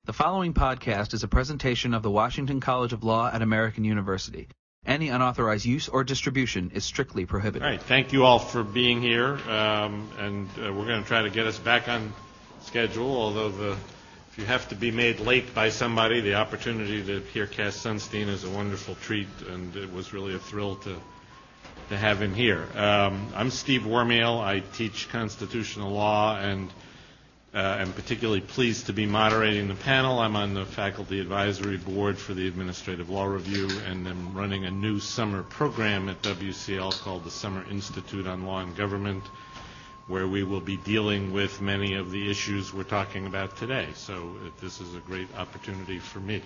The following podcast is a presentation of the Washington College of Law at American University. Any unauthorized use or distribution is strictly prohibited. All right, thank you all for being here, and we're going to try to get us back on schedule, although if you have to be made late by somebody, the opportunity to hear Cass Sunstein is a wonderful treat, and it was really a thrill to have him here. I'm Steve Wormiel. I teach constitutional law, and I'm particularly pleased to be moderating the panel. I'm on the faculty advisory board for the Administrative Law Review, and I'm running a new summer program at WCL called the Summer Institute on Law and Government, where we will be dealing with many of the issues we're talking about today. So this is a great opportunity for me.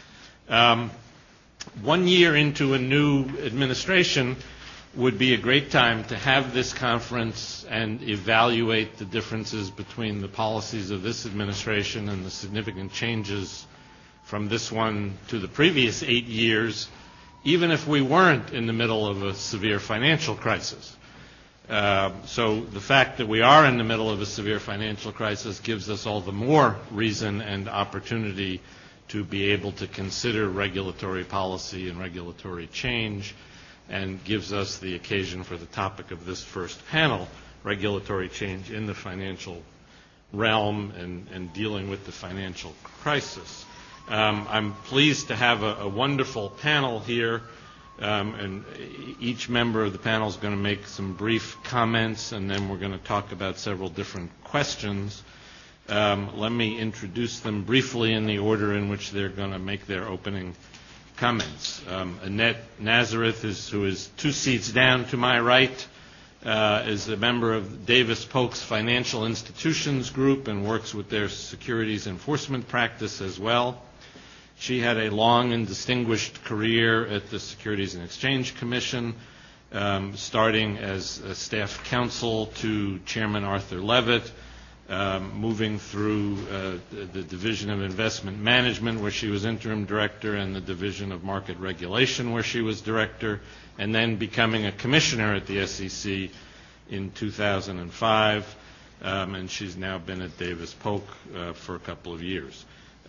1 year into a new administration would be a great time to have this conference and evaluate the differences between the policies of this administration and the significant changes from this one to the previous 8 years, even if we weren't in the middle of a severe financial crisis. So the fact that we are in the middle of a severe financial crisis gives us all the more reason and opportunity to be able to consider regulatory policy and regulatory change, and gives us the occasion for the topic of this first panel, regulatory change in the financial realm and dealing with the financial crisis. I'm pleased to have a wonderful panel here, and each member of the panel is going to make some brief comments, and then we're going to talk about several different questions. Let me introduce them briefly in the order in which they're going to make their opening comments. Annette Nazareth, who is 2 seats down to my right, is a member of Davis Polk's Financial Institutions Group and works with their securities enforcement practice as well. She had a long and distinguished career at the Securities and Exchange Commission, starting as a staff counsel to Chairman Arthur Levitt, moving through the Division of Investment Management, where she was interim director, and the Division of Market Regulation, where she was director, and then becoming a commissioner at the SEC in 2005, and she's now been at Davis Polk for a couple of years.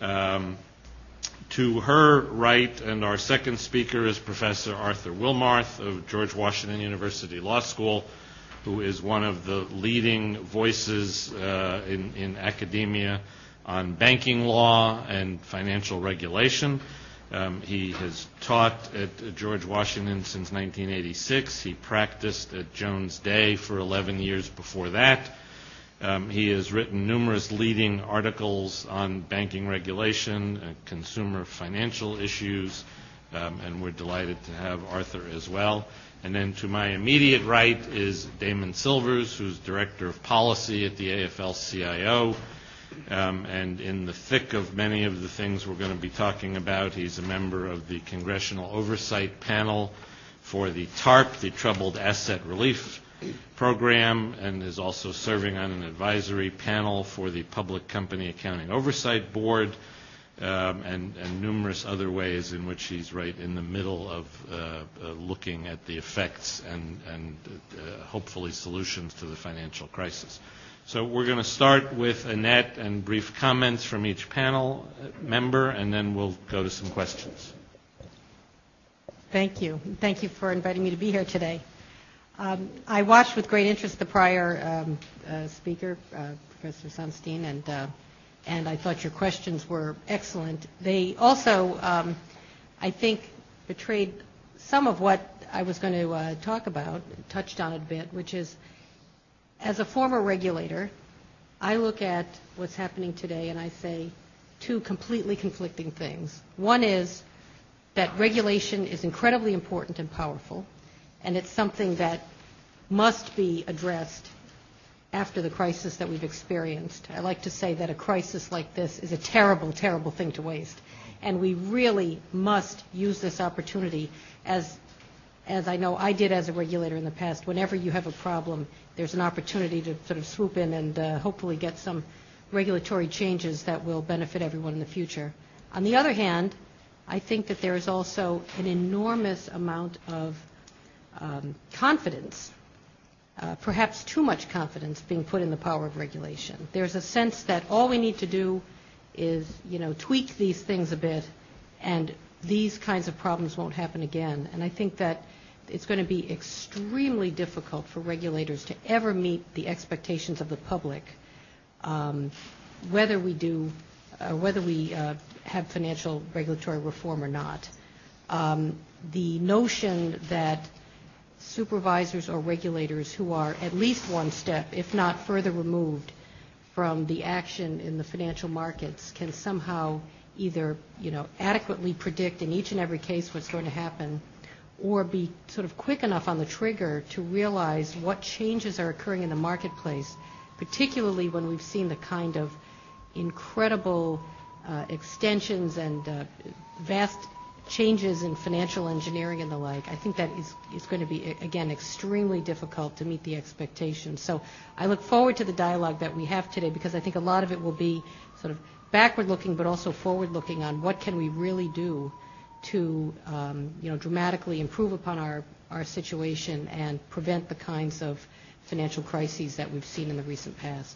To her right, and our second speaker, is Professor Arthur Wilmarth of George Washington University Law School, who is one of the leading voices in academia on banking law and financial regulation. He has taught at George Washington since 1986. He practiced at Jones Day for 11 years before that. He has written numerous leading articles on banking regulation and consumer financial issues, and we're delighted to have Arthur as well. And then to my immediate right is Damon Silvers, who's Director of Policy at the AFL-CIO. And in the thick of many of the things we're going to be talking about, he's a member of the Congressional Oversight Panel for the TARP, the Troubled Asset Relief Program, and is also serving on an advisory panel for the Public Company Accounting Oversight Board, and numerous other ways in which he's right in the middle of looking at the effects and hopefully solutions to the financial crisis. So we're going to start with Annette and brief comments from each panel member, and then we'll go to some questions. Thank you. Thank you for inviting me to be here today. I watched with great interest the prior speaker, Professor Sunstein, and I thought your questions were excellent. They also, I think, betrayed some of what I was going to talk about, touched on it a bit, which is, as a former regulator, I look at what's happening today and I say two completely conflicting things. One is that regulation is incredibly important and powerful, and it's something that must be addressed after the crisis that we've experienced. I like to say that a crisis like this is a terrible, terrible thing to waste. And we really must use this opportunity, as I know I did as a regulator in the past. Whenever you have a problem, there's an opportunity to sort of swoop in and hopefully get some regulatory changes that will benefit everyone in the future. On the other hand, I think that there is also an enormous amount of confidence, perhaps too much confidence, being put in the power of regulation. There's a sense that all we need to do is, tweak these things a bit, and these kinds of problems won't happen again. And I think that it's going to be extremely difficult for regulators to ever meet the expectations of the public, whether we have financial regulatory reform or not. The notion that supervisors or regulators who are at least one step, if not further removed from the action in the financial markets, can somehow either, adequately predict in each and every case what's going to happen, or be sort of quick enough on the trigger to realize what changes are occurring in the marketplace, particularly when we've seen the kind of incredible extensions and vast changes in financial engineering and the like. I think that is going to be, again, extremely difficult to meet the expectations. So I look forward to the dialogue that we have today, because I think a lot of it will be sort of backward-looking but also forward-looking on what can we really do to dramatically improve upon our situation and prevent the kinds of financial crises that we've seen in the recent past.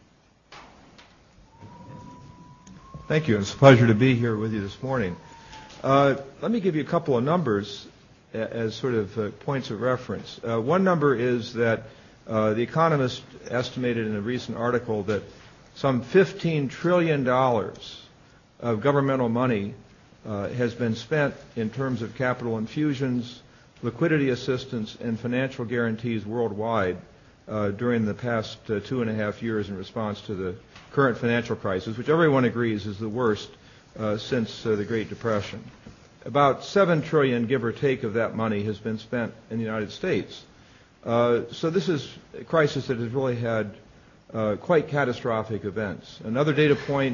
Thank you. It's a pleasure to be here with you this morning. Let me give you a couple of numbers as sort of points of reference. One number is that The Economist estimated in a recent article that some $15 trillion of governmental money has been spent in terms of capital infusions, liquidity assistance, and financial guarantees worldwide during the past 2.5 years in response to the current financial crisis, which everyone agrees is the worst since the Great Depression. About $7 trillion, give or take, of that money has been spent in the United States. So this is a crisis that has really had quite catastrophic events. Another data point,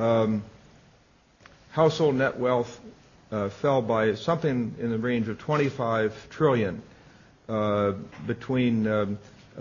household net wealth fell by something in the range of $25 trillion between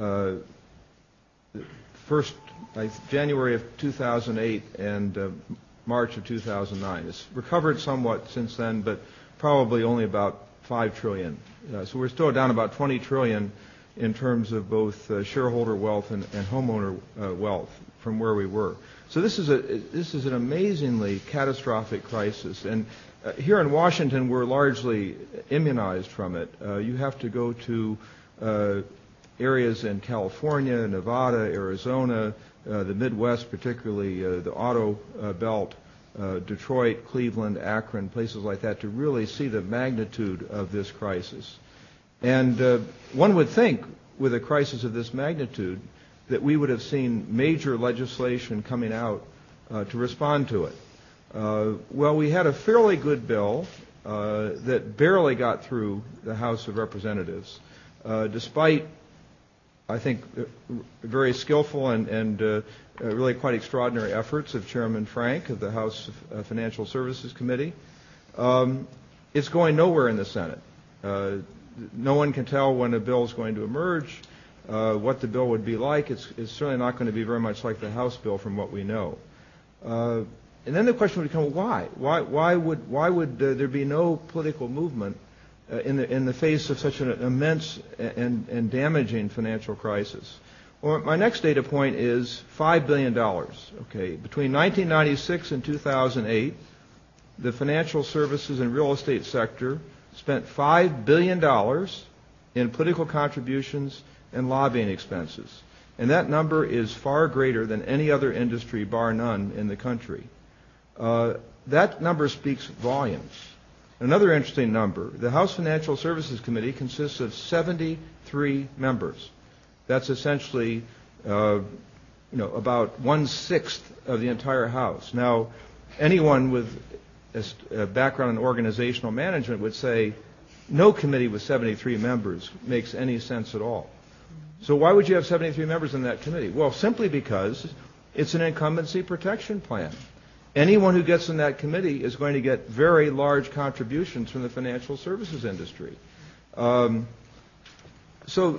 January of 2008 and March of 2009. It's recovered somewhat since then, but probably only about $5 trillion. So we're still down about $20 trillion in terms of both shareholder wealth and homeowner wealth from where we were. So this is an amazingly catastrophic crisis, and here in Washington we're largely immunized from it. You have to go to areas in California, Nevada, Arizona, the Midwest, particularly the auto belt, Detroit, Cleveland, Akron, places like that, to really see the magnitude of this crisis. And one would think, with a crisis of this magnitude, that we would have seen major legislation coming out to respond to it. Well, we had a fairly good bill that barely got through the House of Representatives, despite, I think, very skillful and really quite extraordinary efforts of Chairman Frank of the House Financial Services Committee. It's going nowhere in the Senate. No one can tell when a bill is going to emerge, what the bill would be like. It's certainly not going to be very much like the House bill from what we know. And then the question would become, why? Why would there be no political movement in the face of such an immense and damaging financial crisis? Well, my next data point is $5 billion. Okay, between 1996 and 2008, the financial services and real estate sector spent $5 billion in political contributions and lobbying expenses, and that number is far greater than any other industry, bar none, in the country. That number speaks volumes. Another interesting number, the House Financial Services Committee consists of 73 members. That's essentially, about 1/6 of the entire House. Now, anyone with a background in organizational management would say no committee with 73 members makes any sense at all. So why would you have 73 members in that committee? Well, simply because it's an incumbency protection plan. Anyone who gets in that committee is going to get very large contributions from the financial services industry. So,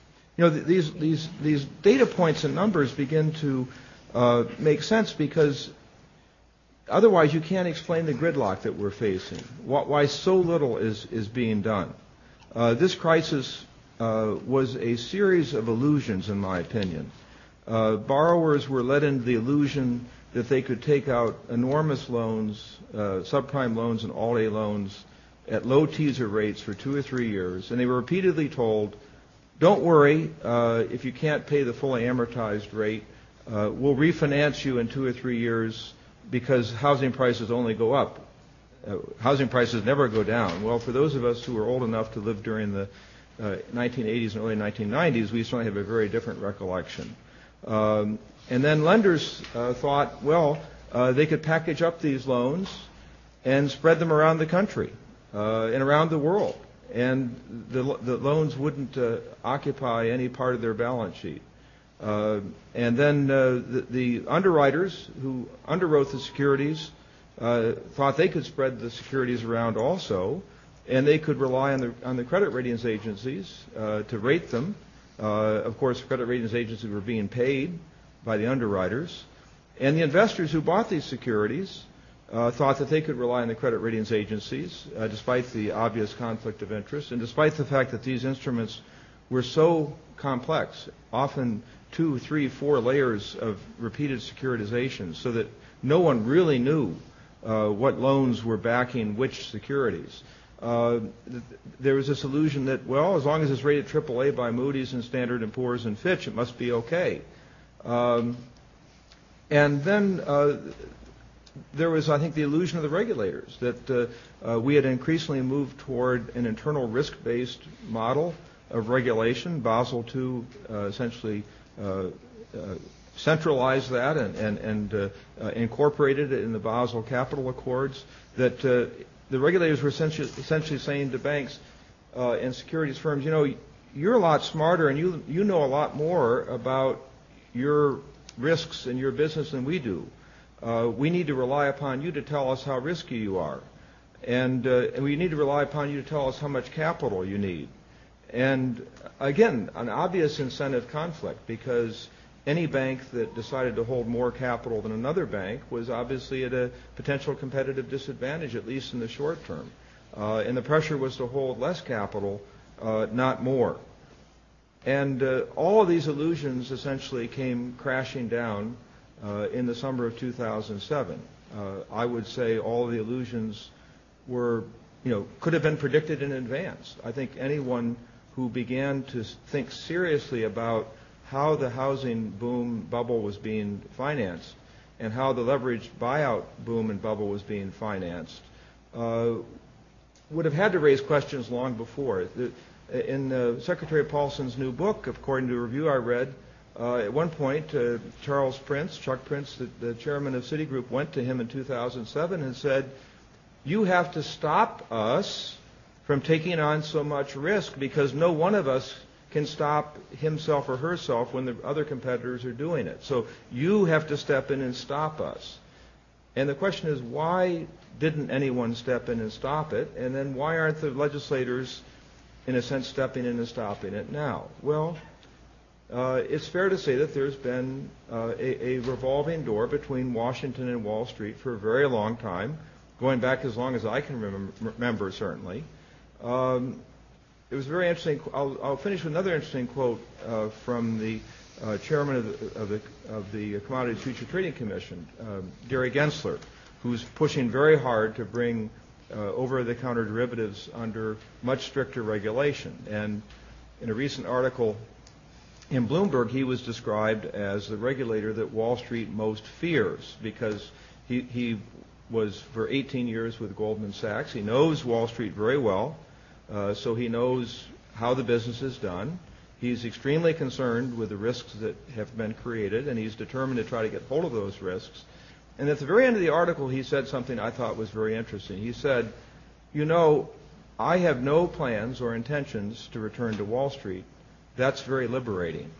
these data points and numbers begin to make sense, because otherwise you can't explain the gridlock that we're facing. Why so little is being done. This crisis was a series of illusions, in my opinion. Borrowers were led into the illusion that they could take out enormous loans, subprime loans and Alt-A loans at low teaser rates for 2 or 3 years, and they were repeatedly told, don't worry, if you can't pay the fully amortized rate, we'll refinance you in 2 or 3 years because housing prices only go up. Housing prices never go down. Well, for those of us who are old enough to live during the 1980s and early 1990s, we certainly have a very different recollection. And then lenders thought, well, they could package up these loans and spread them around the country and around the world. And the loans wouldn't occupy any part of their balance sheet. And then the underwriters who underwrote the securities thought they could spread the securities around also, and they could rely on the credit ratings agencies to rate them. Of course, credit ratings agencies were being paid by the underwriters. And the investors who bought these securities thought that they could rely on the credit ratings agencies, despite the obvious conflict of interest, and despite the fact that these instruments were so complex, often 2, 3, 4 layers of repeated securitizations, so that no one really knew what loans were backing which securities. There was this illusion that, well, as long as it's rated AAA by Moody's and Standard & Poor's and Fitch, it must be okay. And then there was, I think, the illusion of the regulators that we had increasingly moved toward an internal risk-based model of regulation. Basel II essentially centralized that and incorporated it in the Basel Capital Accords, that the regulators were essentially saying to banks and securities firms, you know, you're a lot smarter and you know a lot more about your risks and your business than we do. We need to rely upon you to tell us how risky you are. And we need to rely upon you to tell us how much capital you need. And again, an obvious incentive conflict, because any bank that decided to hold more capital than another bank was obviously at a potential competitive disadvantage, at least in the short term. And the pressure was to hold less capital, not more. And all of these illusions essentially came crashing down in the summer of 2007. I would say all of the illusions were, could have been predicted in advance. I think anyone who began to think seriously about how the housing boom bubble was being financed and how the leveraged buyout boom and bubble was being financed would have had to raise questions long before. In Secretary Paulson's new book, according to a review I read, at one point, Chuck Prince, the chairman of Citigroup, went to him in 2007 and said, you have to stop us from taking on so much risk because no one of us can stop himself or herself when the other competitors are doing it. So you have to step in and stop us. And the question is, why didn't anyone step in and stop it? And then why aren't the legislators, in a sense, stepping in and stopping it now? Well, it's fair to say that there's been a revolving door between Washington and Wall Street for a very long time, going back as long as I can remember, certainly. It was very interesting. I'll finish with another interesting quote from the chairman of the Commodities Future Trading Commission, Gary Gensler, who's pushing very hard to bring over-the-counter derivatives under much stricter regulation. And in a recent article in Bloomberg, he was described as the regulator that Wall Street most fears because he was for 18 years with Goldman Sachs. He knows Wall Street very well. So he knows how the business is done. He's extremely concerned with the risks that have been created, and he's determined to try to get hold of those risks. And at the very end of the article, he said something I thought was very interesting. He said, I have no plans or intentions to return to Wall Street. That's very liberating.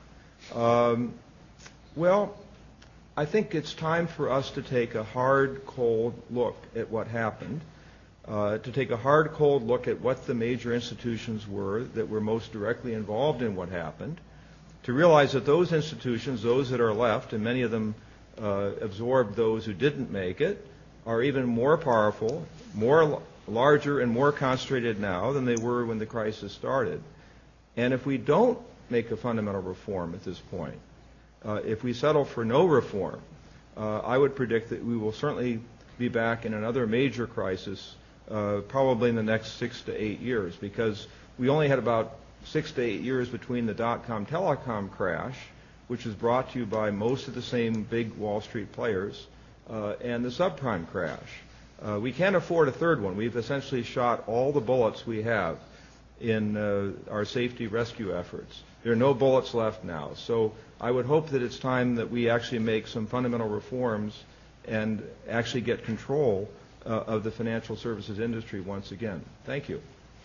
Well, I think it's time for us to take a hard, cold look at what happened. To take a hard, cold look at what the major institutions were that were most directly involved in what happened, to realize that those institutions, those that are left, and many of them absorbed those who didn't make it, are even more powerful, larger, and more concentrated now than they were when the crisis started. And if we don't make a fundamental reform at this point, if we settle for no reform, I would predict that we will certainly be back in another major crisis probably in the next 6 to 8 years, because we only had about 6 to 8 years between the dot-com telecom crash, which was brought to you by most of the same big Wall Street players, and the subprime crash. We can't afford a third one. We've essentially shot all the bullets we have in our safety rescue efforts. There are no bullets left now. So I would hope that it's time that we actually make some fundamental reforms and actually get control of the financial services industry once again. Thank you.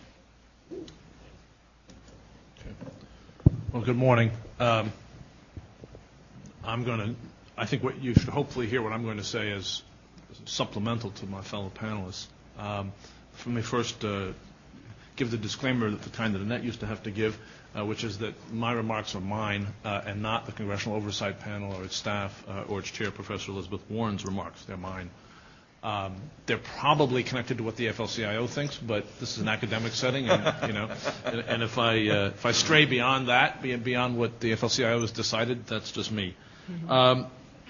Well, good morning. I think what you should hopefully hear what I'm going to say is supplemental to my fellow panelists. Let me first give the disclaimer that the kind that Annette used to have to give, which is that my remarks are mine and not the Congressional Oversight Panel or its staff or its chair, Professor Elizabeth Warren's remarks. They're mine. They're probably connected to what the AFL-CIO thinks, but this is an academic setting, and if I stray beyond that, beyond what the AFL-CIO has decided, that's just me. Mm-hmm.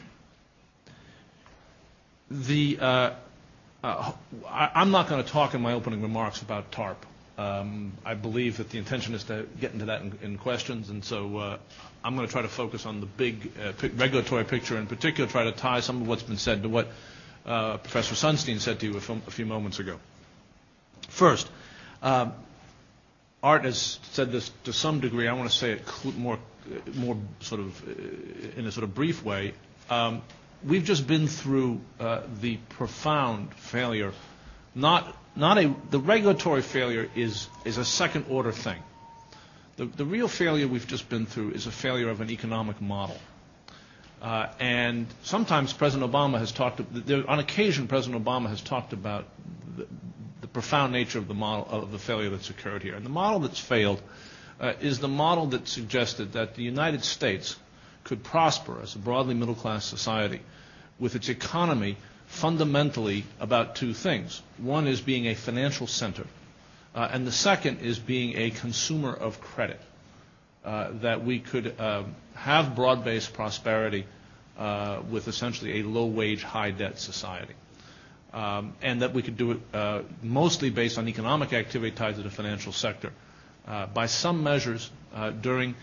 I'm not going to talk in my opening remarks about TARP. I believe that the intention is to get into that in questions, and so I'm going to try to focus on the big regulatory picture, in particular try to tie some of what's been said to what Professor Sunstein said to you a few moments ago. First, Art has said this to some degree. I want to say it more sort of in a sort of brief way. We've just been through the profound failure. The regulatory failure is a second order thing. The real failure we've just been through is a failure of an economic model. And sometimes President Obama has talked, on occasion President Obama has talked about the profound nature of the model, of the failure that's occurred here. And the model that's failed is the model that suggested that the United States could prosper as a broadly middle-class society with its economy fundamentally about two things. One is being a financial center, and the second is being a consumer of credit. That we could have broad-based prosperity with essentially a low-wage, high-debt society. And that we could do it mostly based on economic activity tied to the financial sector. By some measures, during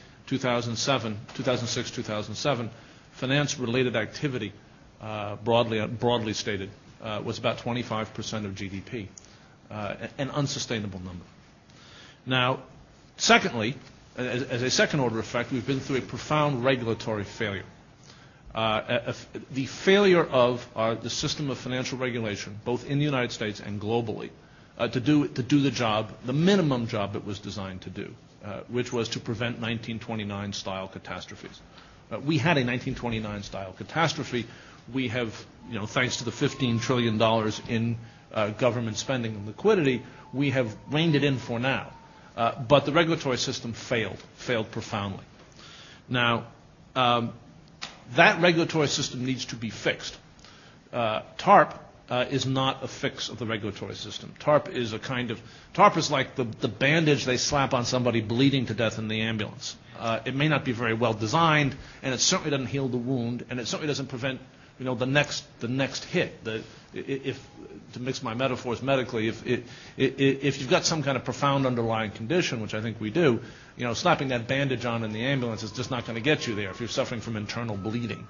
2006-2007, finance-related activity, broadly stated, was about 25% of GDP, an unsustainable number. Now, secondly, as a second-order effect, we've been through a profound regulatory failure. The failure of the system of financial regulation, both in the United States and globally, to do the job, the minimum job it was designed to do, which was to prevent 1929-style catastrophes. We had a 1929-style catastrophe. We have, thanks to the $15 trillion in government spending and liquidity, we have reined it in for now. But the regulatory system failed profoundly. Now, that regulatory system needs to be fixed. TARP is not a fix of the regulatory system. TARP is like the bandage they slap on somebody bleeding to death in the ambulance. It may not be very well designed, and it certainly doesn't heal the wound, and it certainly doesn't prevent the next hit. To mix my metaphors medically, if you've got some kind of profound underlying condition, which I think we do, slapping that bandage on in the ambulance is just not going to get you there if you're suffering from internal bleeding.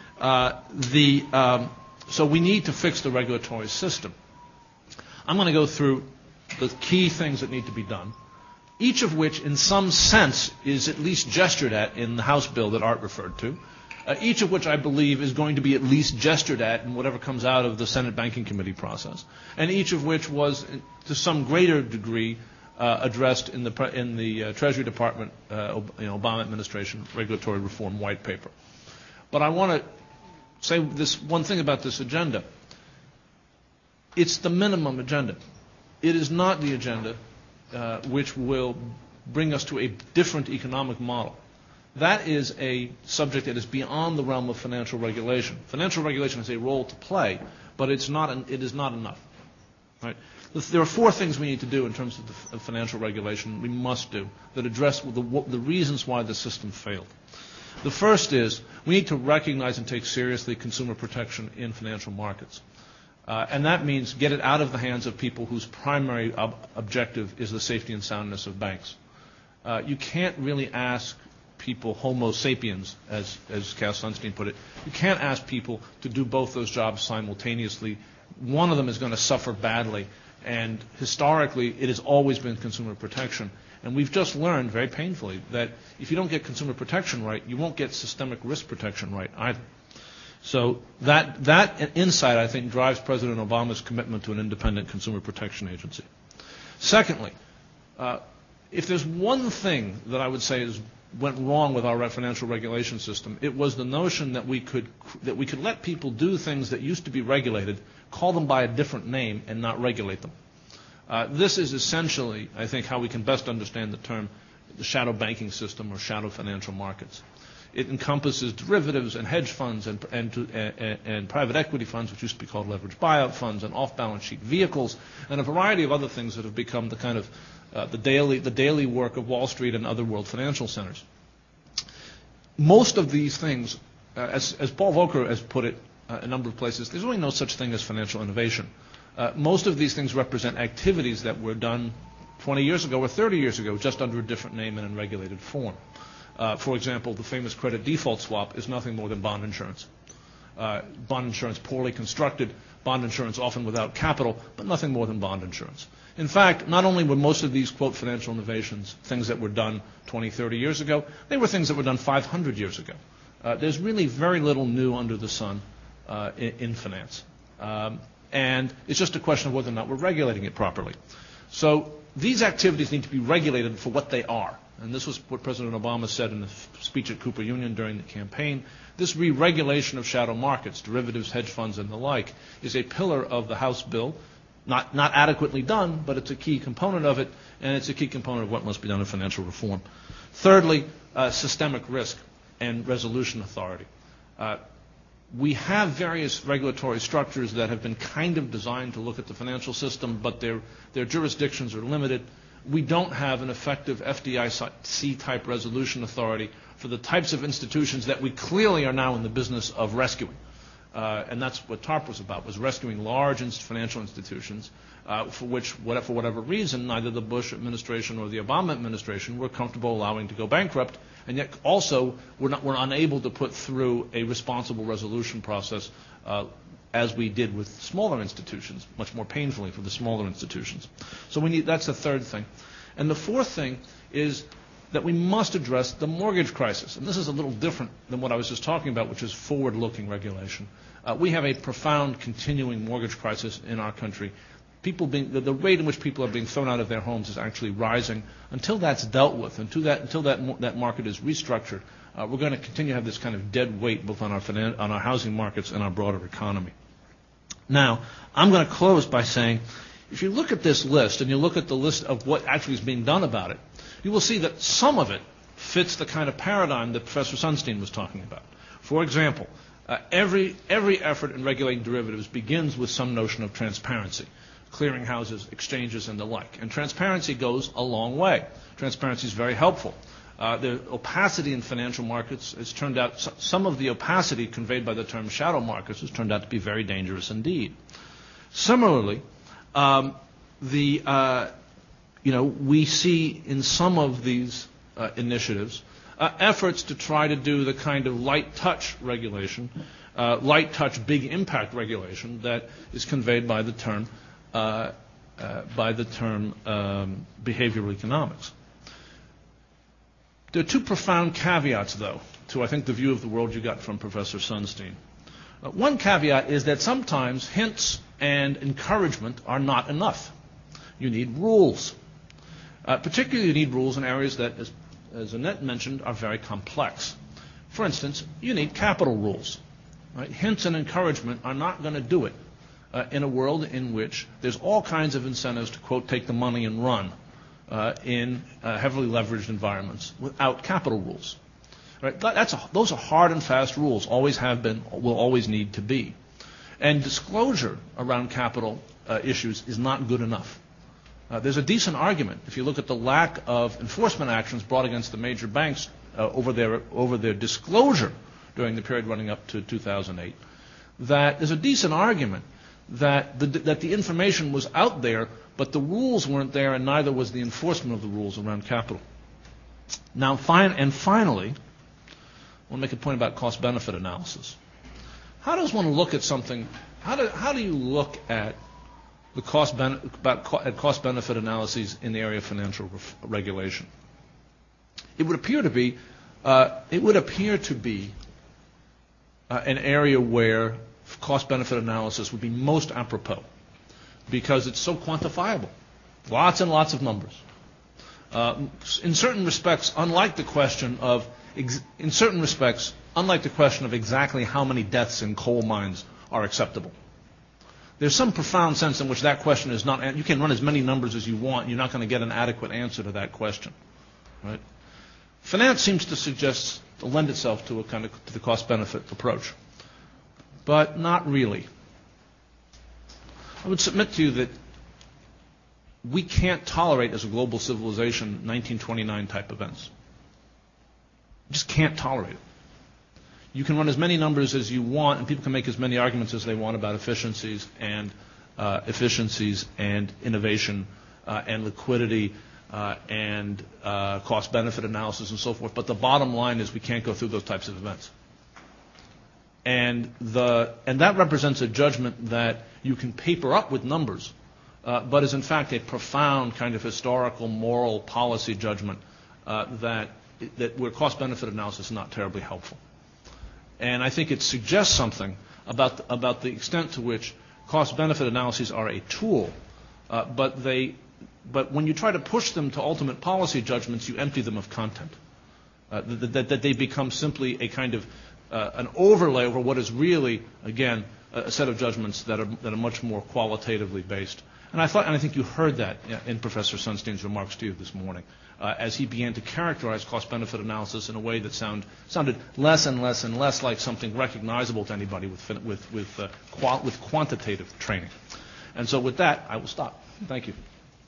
So we need to fix the regulatory system. I'm going to go through the key things that need to be done, each of which in some sense is at least gestured at in the House bill that Art referred to. Each of which I believe is going to be at least gestured at in whatever comes out of the Senate Banking Committee process, and each of which was, to some greater degree, addressed in the Treasury Department, Obama administration regulatory reform white paper. But I want to say this one thing about this agenda. It's the minimum agenda. It is not the agenda which will bring us to a different economic model. That is a subject that is beyond the realm of financial regulation. Financial regulation has a role to play, but it is not enough. Right? There are four things we need to do in terms of financial regulation we must do that address the reasons why the system failed. The first is We need to recognize and take seriously consumer protection in financial markets. And that means get it out of the hands of people whose primary objective is the safety and soundness of banks. You can't really ask people, homo sapiens, as Cass Sunstein put it, you can't ask people to do both those jobs simultaneously. One of them is going to suffer badly. And historically, it has always been consumer protection. And we've just learned very painfully that if you don't get consumer protection right, you won't get systemic risk protection right either. So that insight, I think, drives President Obama's commitment to an independent consumer protection agency. Secondly, if there's one thing that I would say went wrong with our financial regulation system, it was the notion that we could let people do things that used to be regulated, call them by a different name, and not regulate them. This is essentially, I think, how we can best understand the term the shadow banking system or shadow financial markets. It encompasses derivatives and hedge funds and private equity funds, which used to be called leveraged buyout funds, and off-balance sheet vehicles, and a variety of other things that have become the kind of the daily work of Wall Street and other world financial centers. Most of these things, as Paul Volcker has put it a number of places, there's really no such thing as financial innovation. Most of these things represent activities that were done 20 years ago or 30 years ago, just under a different name and in regulated form. For example, the famous credit default swap is nothing more than bond insurance. Bond insurance poorly constructed, bond insurance often without capital, but nothing more than bond insurance. In fact, not only were most of these, quote, financial innovations things that were done 20, 30 years ago, they were things that were done 500 years ago. There's really very little new under the sun in finance. And it's just a question of whether or not we're regulating it properly. So these activities need to be regulated for what they are. And this was what President Obama said in the speech at Cooper Union during the campaign. This re-regulation of shadow markets, derivatives, hedge funds, and the like, is a pillar of the House bill. Not adequately done, but it's a key component of it, and it's a key component of what must be done in financial reform. Thirdly, systemic risk and resolution authority. We have various regulatory structures that have been kind of designed to look at the financial system, but their jurisdictions are limited. We don't have an effective FDIC-type resolution authority for the types of institutions that we clearly are now in the business of rescuing. And that's what TARP was about, was rescuing large financial institutions for which, for whatever reason, neither the Bush administration or the Obama administration were comfortable allowing to go bankrupt, and yet also were unable to put through a responsible resolution process as we did with smaller institutions, much more painfully for the smaller institutions. So that's the third thing. And the fourth thing is that we must address the mortgage crisis. And this is a little different than what I was just talking about, which is forward-looking regulation. We have a profound continuing mortgage crisis in our country. The rate in which people are being thrown out of their homes is actually rising. Until that's dealt with, until that market is restructured, we're going to continue to have this kind of dead weight both on our housing markets and our broader economy. Now, I'm going to close by saying, if you look at this list and you look at the list of what actually is being done about it, you will see that some of it fits the kind of paradigm that Professor Sunstein was talking about. For example, every effort in regulating derivatives begins with some notion of transparency, clearinghouses, exchanges, and the like. And transparency goes a long way. Transparency is very helpful. The opacity in financial markets has turned out, some of the opacity conveyed by the term shadow markets has turned out to be very dangerous indeed. Similarly, we see in some of these initiatives efforts to try to do the kind of light touch regulation, light touch big impact regulation that is conveyed by the term behavioral economics. There are two profound caveats, though, to I think the view of the world you got from Professor Sunstein. One caveat is that sometimes hints and encouragement are not enough. You need rules. Particularly you need rules in areas that, as Annette mentioned, are very complex. For instance, you need capital rules. Right? Hints and encouragement are not going to do it in a world in which there's all kinds of incentives to, quote, take the money and run in heavily leveraged environments without capital rules. Right? Those are hard and fast rules, always have been, will always need to be. And disclosure around capital issues is not good enough. There's a decent argument if you look at the lack of enforcement actions brought against the major banks over their disclosure during the period running up to 2008, that there's a decent argument that the information was out there, but the rules weren't there, and neither was the enforcement of the rules around capital. Now, finally, I want to make a point about cost-benefit analysis. How does one look at something? How do you look at the cost-benefit analyses in the area of financial regulation? It would appear to be an area where cost-benefit analysis would be most apropos, because it's so quantifiable, lots and lots of numbers. In certain respects, unlike the question of exactly how many deaths in coal mines are acceptable. There's some profound sense in which that question is not. You can run as many numbers as you want. You're not going to get an adequate answer to that question, right? Finance seems to lend itself to to the cost-benefit approach, but not really. I would submit to you that we can't tolerate, as a global civilization, 1929 type events. We just can't tolerate it. You can run as many numbers as you want, and people can make as many arguments as they want about efficiencies and innovation and liquidity and cost-benefit analysis and so forth. But the bottom line is we can't go through those types of events. And that represents a judgment that you can paper up with numbers, but is in fact a profound kind of historical, moral, policy judgment that where cost-benefit analysis is not terribly helpful. And I think it suggests something about the extent to which cost-benefit analyses are a tool, but when you try to push them to ultimate policy judgments, you empty them of content. That they become simply a kind of an overlay over what is really, again, a set of judgments that are much more qualitatively based. And I think you heard that in Professor Sunstein's remarks to you this morning, as he began to characterize cost-benefit analysis in a way that sounded less and less and less like something recognizable to anybody with quantitative training. And so with that, I will stop. Thank you.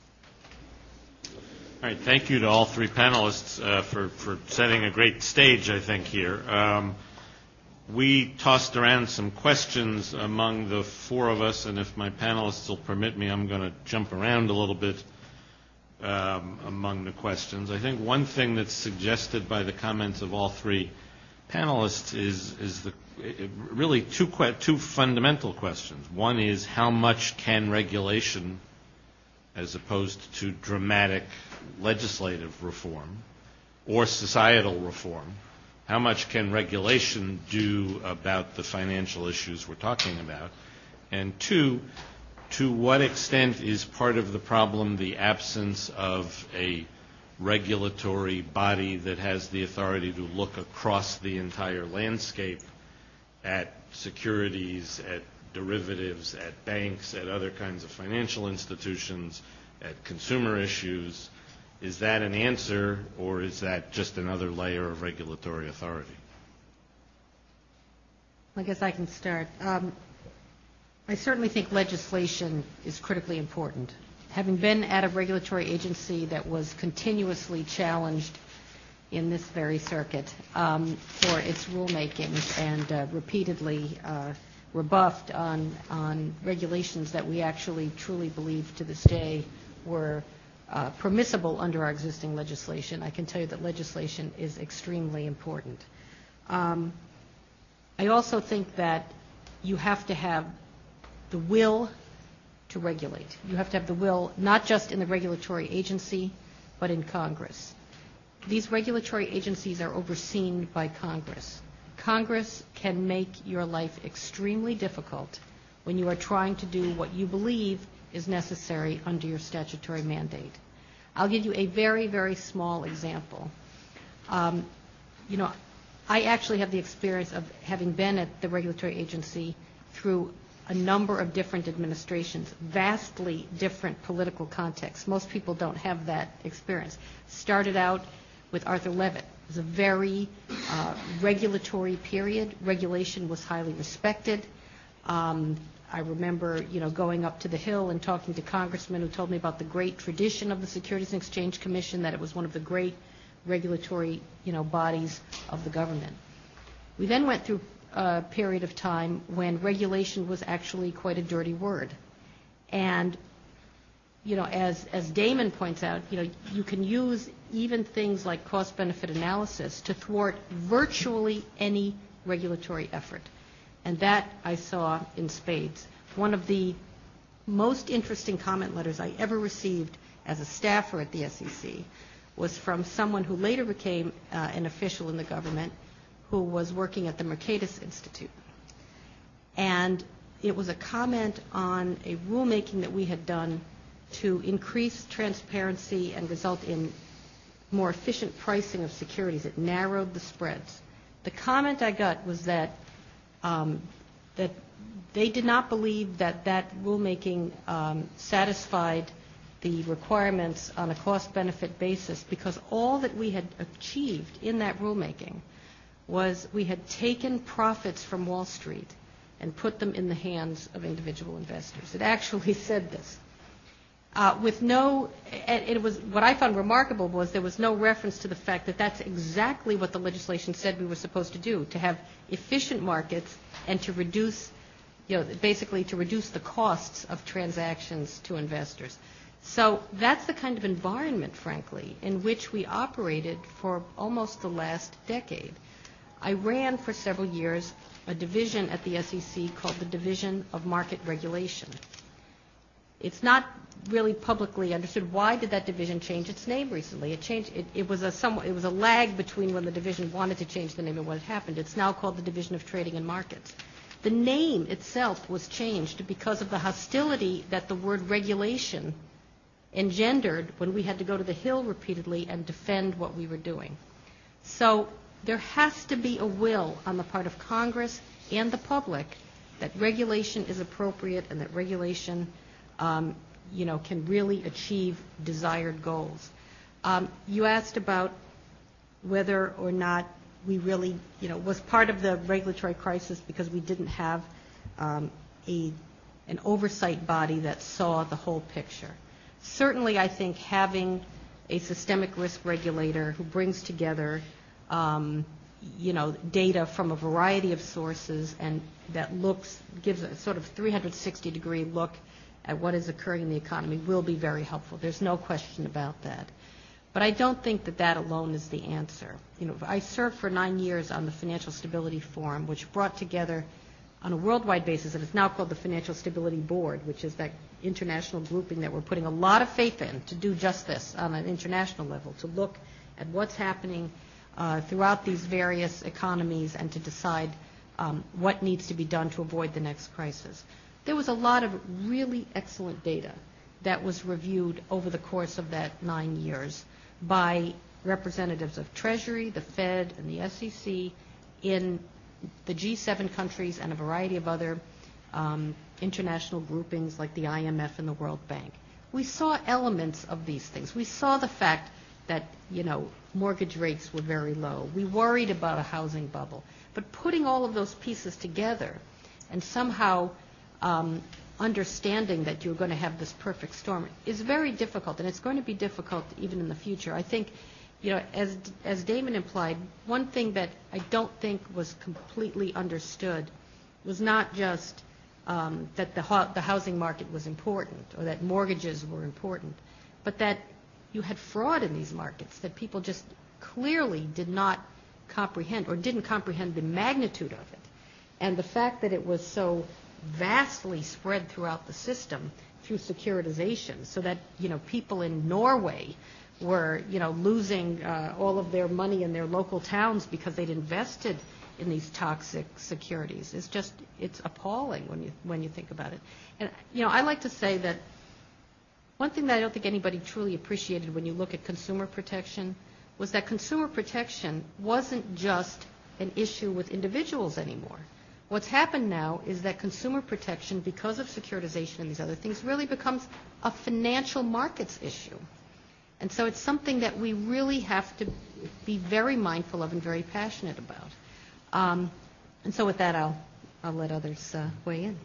All right. Thank you to all three panelists for setting a great stage, I think, here. We tossed around some questions among the four of us, and if my panelists will permit me, I'm going to jump around a little bit among the questions. I think one thing that's suggested by the comments of all three panelists is really two fundamental questions. One is, how much can regulation, as opposed to dramatic legislative reform or societal reform, how much can regulation do about the financial issues we're talking about? And two, to what extent is part of the problem the absence of a regulatory body that has the authority to look across the entire landscape at securities, at derivatives, at banks, at other kinds of financial institutions, at consumer issues? Is that an answer, or is that just another layer of regulatory authority? I guess I can start. I certainly think legislation is critically important. Having been at a regulatory agency that was continuously challenged in this very circuit for its rulemaking and repeatedly rebuffed on regulations that we actually truly believe to this day were permissible under our existing legislation, I can tell you that legislation is extremely important. I also think that you have to have the will to regulate. You have to have the will not just in the regulatory agency, but in Congress. These regulatory agencies are overseen by Congress. Congress can make your life extremely difficult when you are trying to do what you believe is necessary under your statutory mandate. I'll give you a very, very small example. I actually have the experience of having been at the regulatory agency through a number of different administrations, vastly different political contexts. Most people don't have that experience. Started out with Arthur Levitt. It was a very regulatory period. Regulation was highly respected. I remember, going up to the Hill and talking to congressmen who told me about the great tradition of the Securities and Exchange Commission, that it was one of the great regulatory, bodies of the government. We then went through a period of time when regulation was actually quite a dirty word. And, as Damon points out, you can use even things like cost-benefit analysis to thwart virtually any regulatory effort. And that I saw in spades. One of the most interesting comment letters I ever received as a staffer at the SEC was from someone who later became an official in the government who was working at the Mercatus Institute. And it was a comment on a rulemaking that we had done to increase transparency and result in more efficient pricing of securities. It narrowed the spreads. The comment I got was that that they did not believe that rulemaking satisfied the requirements on a cost-benefit basis because all that we had achieved in that rulemaking was we had taken profits from Wall Street and put them in the hands of individual investors. It actually said this. It was, what I found remarkable was there was no reference to the fact that that's exactly what the legislation said we were supposed to do, to have efficient markets and to reduce, basically to reduce the costs of transactions to investors. So that's the kind of environment, frankly, in which we operated for almost the last decade. I ran for several years a division at the SEC called the Division of Market Regulation. It's not really publicly understood. Why did that division change its name recently? It was a lag between when the division wanted to change the name and what had happened. It's now called the Division of Trading and Markets. The name itself was changed because of the hostility that the word regulation engendered when we had to go to the Hill repeatedly and defend what we were doing. So there has to be a will on the part of Congress and the public that regulation is appropriate and that regulation can really achieve desired goals. You asked about whether or not we really, was part of the regulatory crisis because we didn't have an oversight body that saw the whole picture. Certainly, I think having a systemic risk regulator who brings together, data from a variety of sources and that gives a sort of 360-degree look at what is occurring in the economy will be very helpful. There's no question about that. But I don't think that alone is the answer. I served for 9 years on the Financial Stability Forum, which brought together on a worldwide basis, and it's now called the Financial Stability Board, which is that international grouping that we're putting a lot of faith in to do just this on an international level, to look at what's happening throughout these various economies and to decide what needs to be done to avoid the next crisis. There was a lot of really excellent data that was reviewed over the course of that 9 years by representatives of Treasury, the Fed, and the SEC in the G7 countries and a variety of other international groupings like the IMF and the World Bank. We saw elements of these things. We saw the fact that, mortgage rates were very low. We worried about a housing bubble. But putting all of those pieces together and somehow understanding that you're going to have this perfect storm is very difficult, and it's going to be difficult even in the future. I think, as Damon implied, one thing that I don't think was completely understood was not just that the housing market was important or that mortgages were important, but that you had fraud in these markets that people just clearly did not comprehend or didn't comprehend the magnitude of it. And the fact that it was so vastly spread throughout the system through securitization, so that people in Norway were losing all of their money in their local towns because they'd invested in these toxic securities. It's appalling when you think about it. And I like to say that one thing that I don't think anybody truly appreciated when you look at consumer protection was that consumer protection wasn't just an issue with individuals anymore. What's happened now is that consumer protection, because of securitization and these other things, really becomes a financial markets issue. And so it's something that we really have to be very mindful of and very passionate about. And so with that, I'll let others weigh in.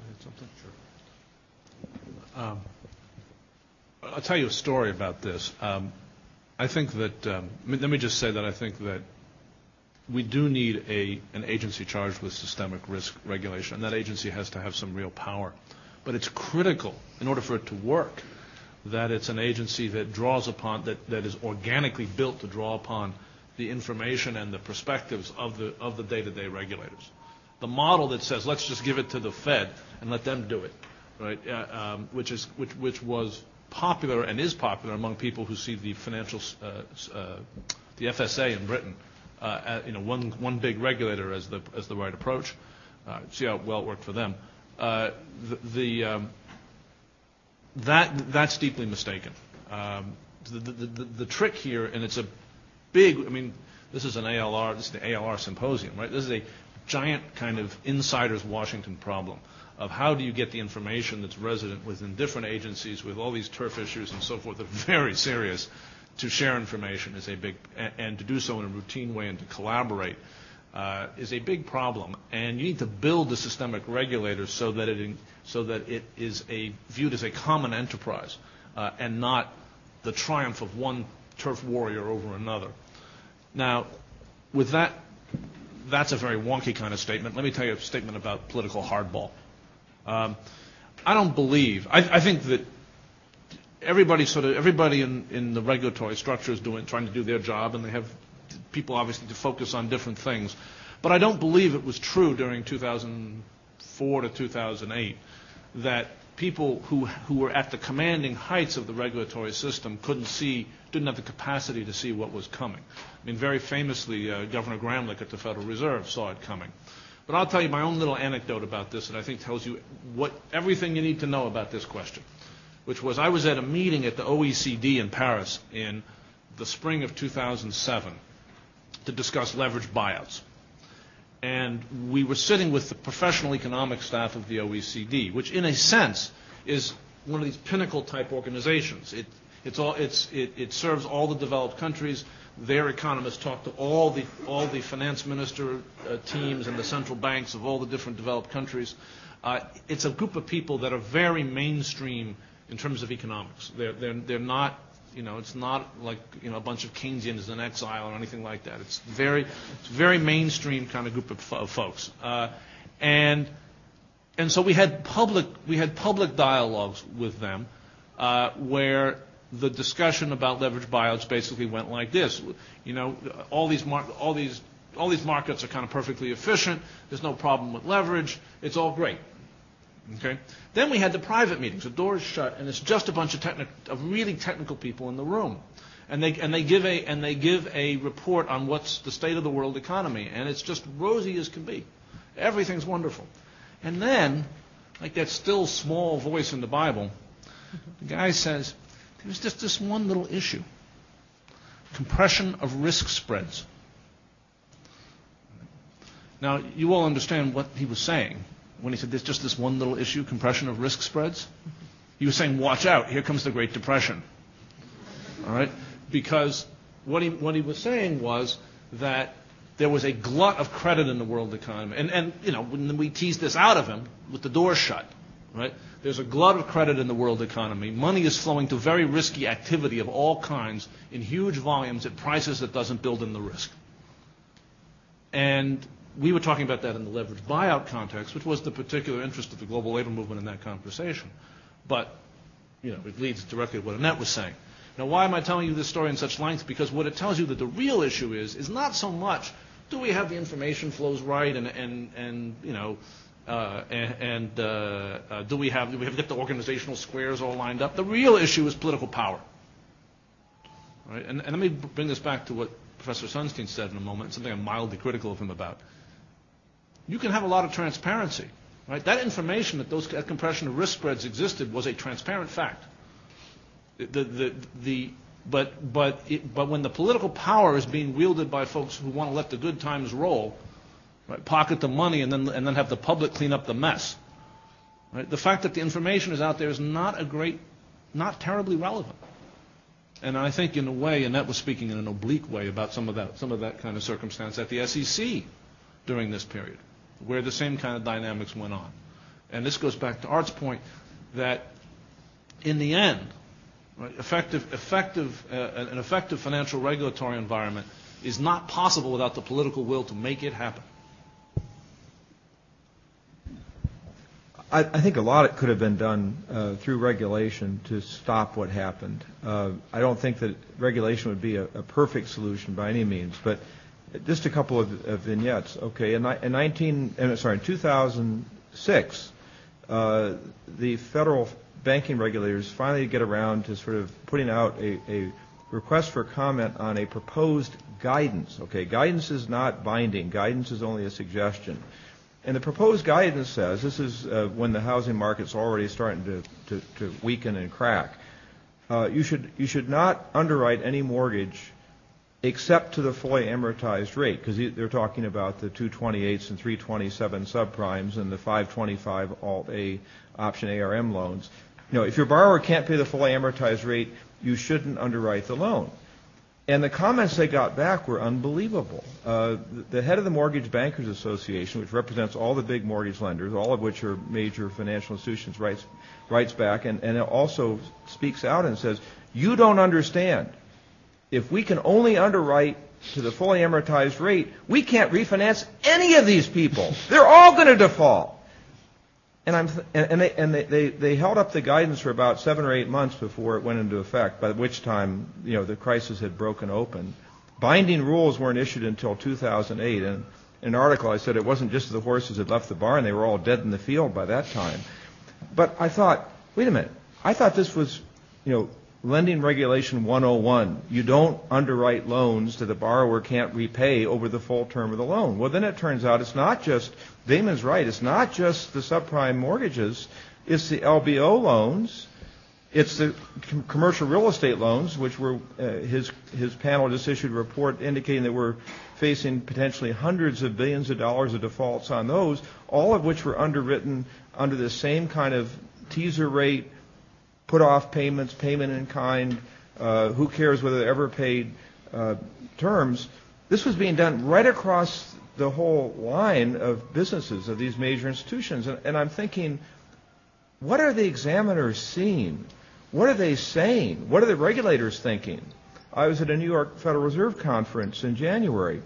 Sure. I'll tell you a story about this. I think that, let me just say that I think that we do need an agency charged with systemic risk regulation, and that agency has to have some real power. But it's critical, in order for it to work, that it's an agency that draws upon, that is organically built to draw upon the information and the perspectives of the day-to-day regulators. The model that says, let's just give it to the Fed and let them do it, right? Which was popular and is popular among people who see the financial, the FSA in Britain, one big regulator as the right approach. See how well it worked for them. That's deeply mistaken. The trick here, and it's a big, this is an ALR, this is the ALR symposium, right? This is a giant kind of insider's Washington problem of how do you get the information that's resident within different agencies with all these turf issues and so forth that are very serious to share information is a big, and to do so in a routine way and to collaborate is a big problem. And you need to build the systemic regulators so that it is viewed as a common enterprise and not the triumph of one turf warrior over another. Now, with that, that's a very wonky kind of statement. Let me tell you a statement about political hardball. I don't believe. I think that everybody in the regulatory structure is trying to do their job, and they have people obviously to focus on different things. But I don't believe it was true during 2004 to 2008 that people who were at the commanding heights of the regulatory system didn't have the capacity to see what was coming. Very famously, Governor Gramlich at the Federal Reserve saw it coming. But I'll tell you my own little anecdote about this that I think tells you everything you need to know about this question, which was I was at a meeting at the OECD in Paris in the spring of 2007 to discuss leveraged buyouts. And we were sitting with the professional economic staff of the OECD, which in a sense is one of these pinnacle type organizations. It serves all the developed countries. Their economists talk to all the finance minister teams and the central banks of all the different developed countries. It's a group of people that are very mainstream in terms of economics. They're not, it's not like a bunch of Keynesians in exile or anything like that. It's very mainstream kind of group of folks. And so we had public dialogues with them where the discussion about leveraged buyouts basically went like this. All these markets are kind of perfectly efficient. There's no problem with leverage. It's all great. Okay. Then we had the private meetings. The doors shut, and it's just a bunch of really technical people in the room, and they give a report on what's the state of the world economy, and it's just rosy as can be. Everything's wonderful. And then, like that still small voice in the Bible, the guy says, there's just this one little issue. Compression of risk spreads. Now, you all understand what he was saying when he said there's just this one little issue, compression of risk spreads. He was saying, watch out, here comes the Great Depression. All right? Because what he was saying was that there was a glut of credit in the world economy. And when we teased this out of him with the doors shut, right? There's a glut of credit in the world economy. Money is flowing to very risky activity of all kinds in huge volumes at prices that doesn't build in the risk. And we were talking about that in the leveraged buyout context, which was the particular interest of the global labor movement in that conversation. But, it leads directly to what Annette was saying. Now, why am I telling you this story in such length? Because what it tells you that the real issue is not so much do we have the information flows right and do we have to get the organizational squares all lined up? The real issue is political power. Right? And let me bring this back to what Professor Sunstein said in a moment, something I'm mildly critical of him about. You can have a lot of transparency. Right? That information that compression of risk spreads existed was a transparent fact. But when the political power is being wielded by folks who want to let the good times roll, right, pocket the money and then have the public clean up the mess, right, the fact that the information is out there is not terribly relevant. And I think in a way, Annette was speaking in an oblique way about some of that kind of circumstance at the SEC during this period, where the same kind of dynamics went on. And this goes back to Art's point that in the end, right, an effective financial regulatory environment is not possible without the political will to make it happen. I think a lot could have been done through regulation to stop what happened. I don't think that regulation would be a perfect solution by any means, but just a couple of vignettes. Okay, in 2006, the federal banking regulators finally get around to sort of putting out a request for comment on a proposed guidance. Okay, guidance is not binding. Guidance is only a suggestion. And the proposed guidance says, this is when the housing market's already starting to weaken and crack, you should not underwrite any mortgage except to the fully amortized rate, because they're talking about the 228s and 327 subprimes and the 525 Alt-A option ARM loans. If your borrower can't pay the fully amortized rate, you shouldn't underwrite the loan. And the comments they got back were unbelievable. The head of the Mortgage Bankers Association, which represents all the big mortgage lenders, all of which are major financial institutions, writes back and it also speaks out and says, you don't understand. If we can only underwrite to the fully amortized rate, we can't refinance any of these people. They're all going to default. And they held up the guidance for about 7 or 8 months before it went into effect, by which time, the crisis had broken open. Binding rules weren't issued until 2008. And in an article I said it wasn't just the horses had left the barn, they were all dead in the field by that time. But I thought, wait a minute, I thought this was, lending regulation 101. You don't underwrite loans that the borrower can't repay over the full term of the loan. Well, then it turns out it's not just, Damon's right, it's not just the subprime mortgages, it's the LBO loans, it's the commercial real estate loans, which were, his panel just issued a report indicating that we're facing potentially hundreds of billions of dollars of defaults on those, all of which were underwritten under the same kind of teaser rate, put off payments, payment in kind, who cares whether they ever paid terms. This was being done right across the whole line of businesses of these major institutions. And I'm thinking, what are the examiners seeing? What are they saying? What are the regulators thinking? I was at a New York Federal Reserve conference in January,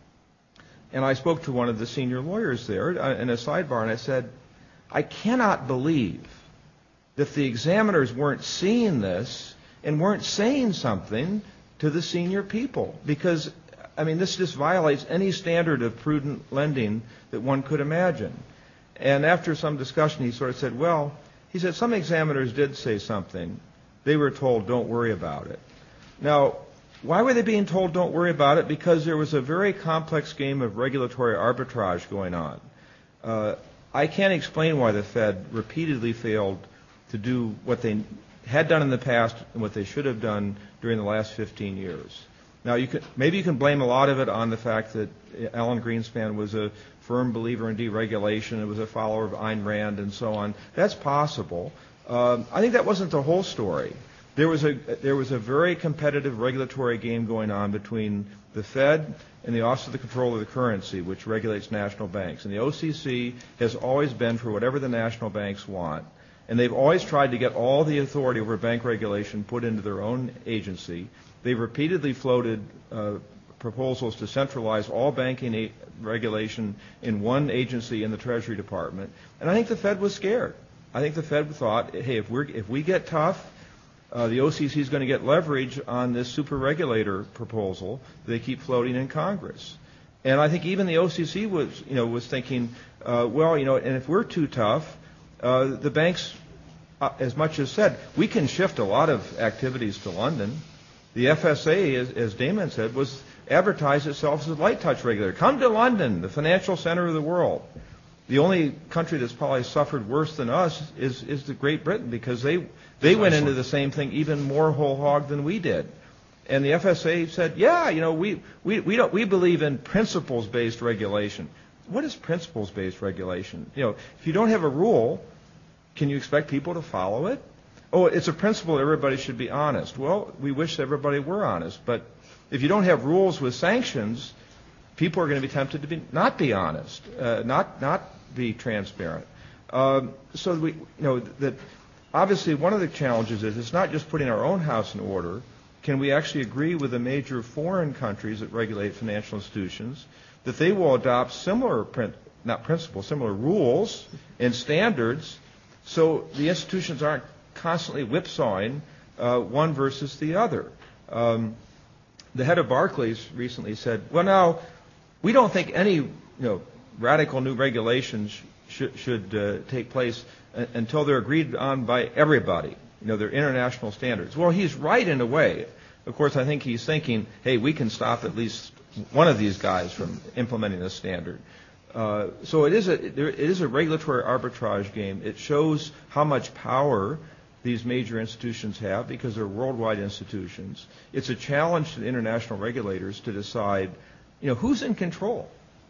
and I spoke to one of the senior lawyers there in a sidebar, and I said, I cannot believe that the examiners weren't seeing this and weren't saying something to the senior people. Because, this just violates any standard of prudent lending that one could imagine. And after some discussion, he sort of said, he said, some examiners did say something. They were told, don't worry about it. Now, why were they being told don't worry about it? Because there was a very complex game of regulatory arbitrage going on. I can't explain why the Fed repeatedly failed to do what they had done in the past and what they should have done during the last 15 years. Now, maybe you can blame a lot of it on the fact that Alan Greenspan was a firm believer in deregulation and was a follower of Ayn Rand and so on. That's possible. I think that wasn't the whole story. There was a very competitive regulatory game going on between the Fed and the Office of the Control of the Currency, which regulates national banks. And the OCC has always been for whatever the national banks want. And they've always tried to get all the authority over bank regulation put into their own agency. They've repeatedly floated proposals to centralize all banking regulation in one agency in the Treasury Department. And I think the Fed was scared. I think the Fed thought, hey, if we get tough, the OCC is going to get leverage on this super regulator proposal they keep floating in Congress. And I think even the OCC was thinking, and if we're too tough, the banks, as much as said, we can shift a lot of activities to London. The FSA, as Damon said, was advertised itself as a light touch regulator. Come to London, the financial center of the world. The only country that's probably suffered worse than us is the Great Britain, because they went into the same thing even more whole hog than we did. And the FSA said, we believe in principles-based regulation. What is principles-based regulation? If you don't have a rule, can you expect people to follow it? Oh, it's a principle that everybody should be honest. Well, we wish everybody were honest, but if you don't have rules with sanctions, people are going to be tempted to not be honest, not be transparent. So that obviously one of the challenges is it's not just putting our own house in order, can we actually agree with the major foreign countries that regulate financial institutions that they will adopt similar, similar rules and standards so the institutions aren't constantly whipsawing one versus the other? The head of Barclays recently said, well, now, we don't think any radical new regulations should take place until they're agreed on by everybody. They're international standards. Well, he's right in a way. Of course, I think he's thinking, hey, we can stop at least one of these guys from implementing a standard. So it is a regulatory arbitrage game. It shows how much power these major institutions have because they're worldwide institutions. It's a challenge to the international regulators to decide, who's in control.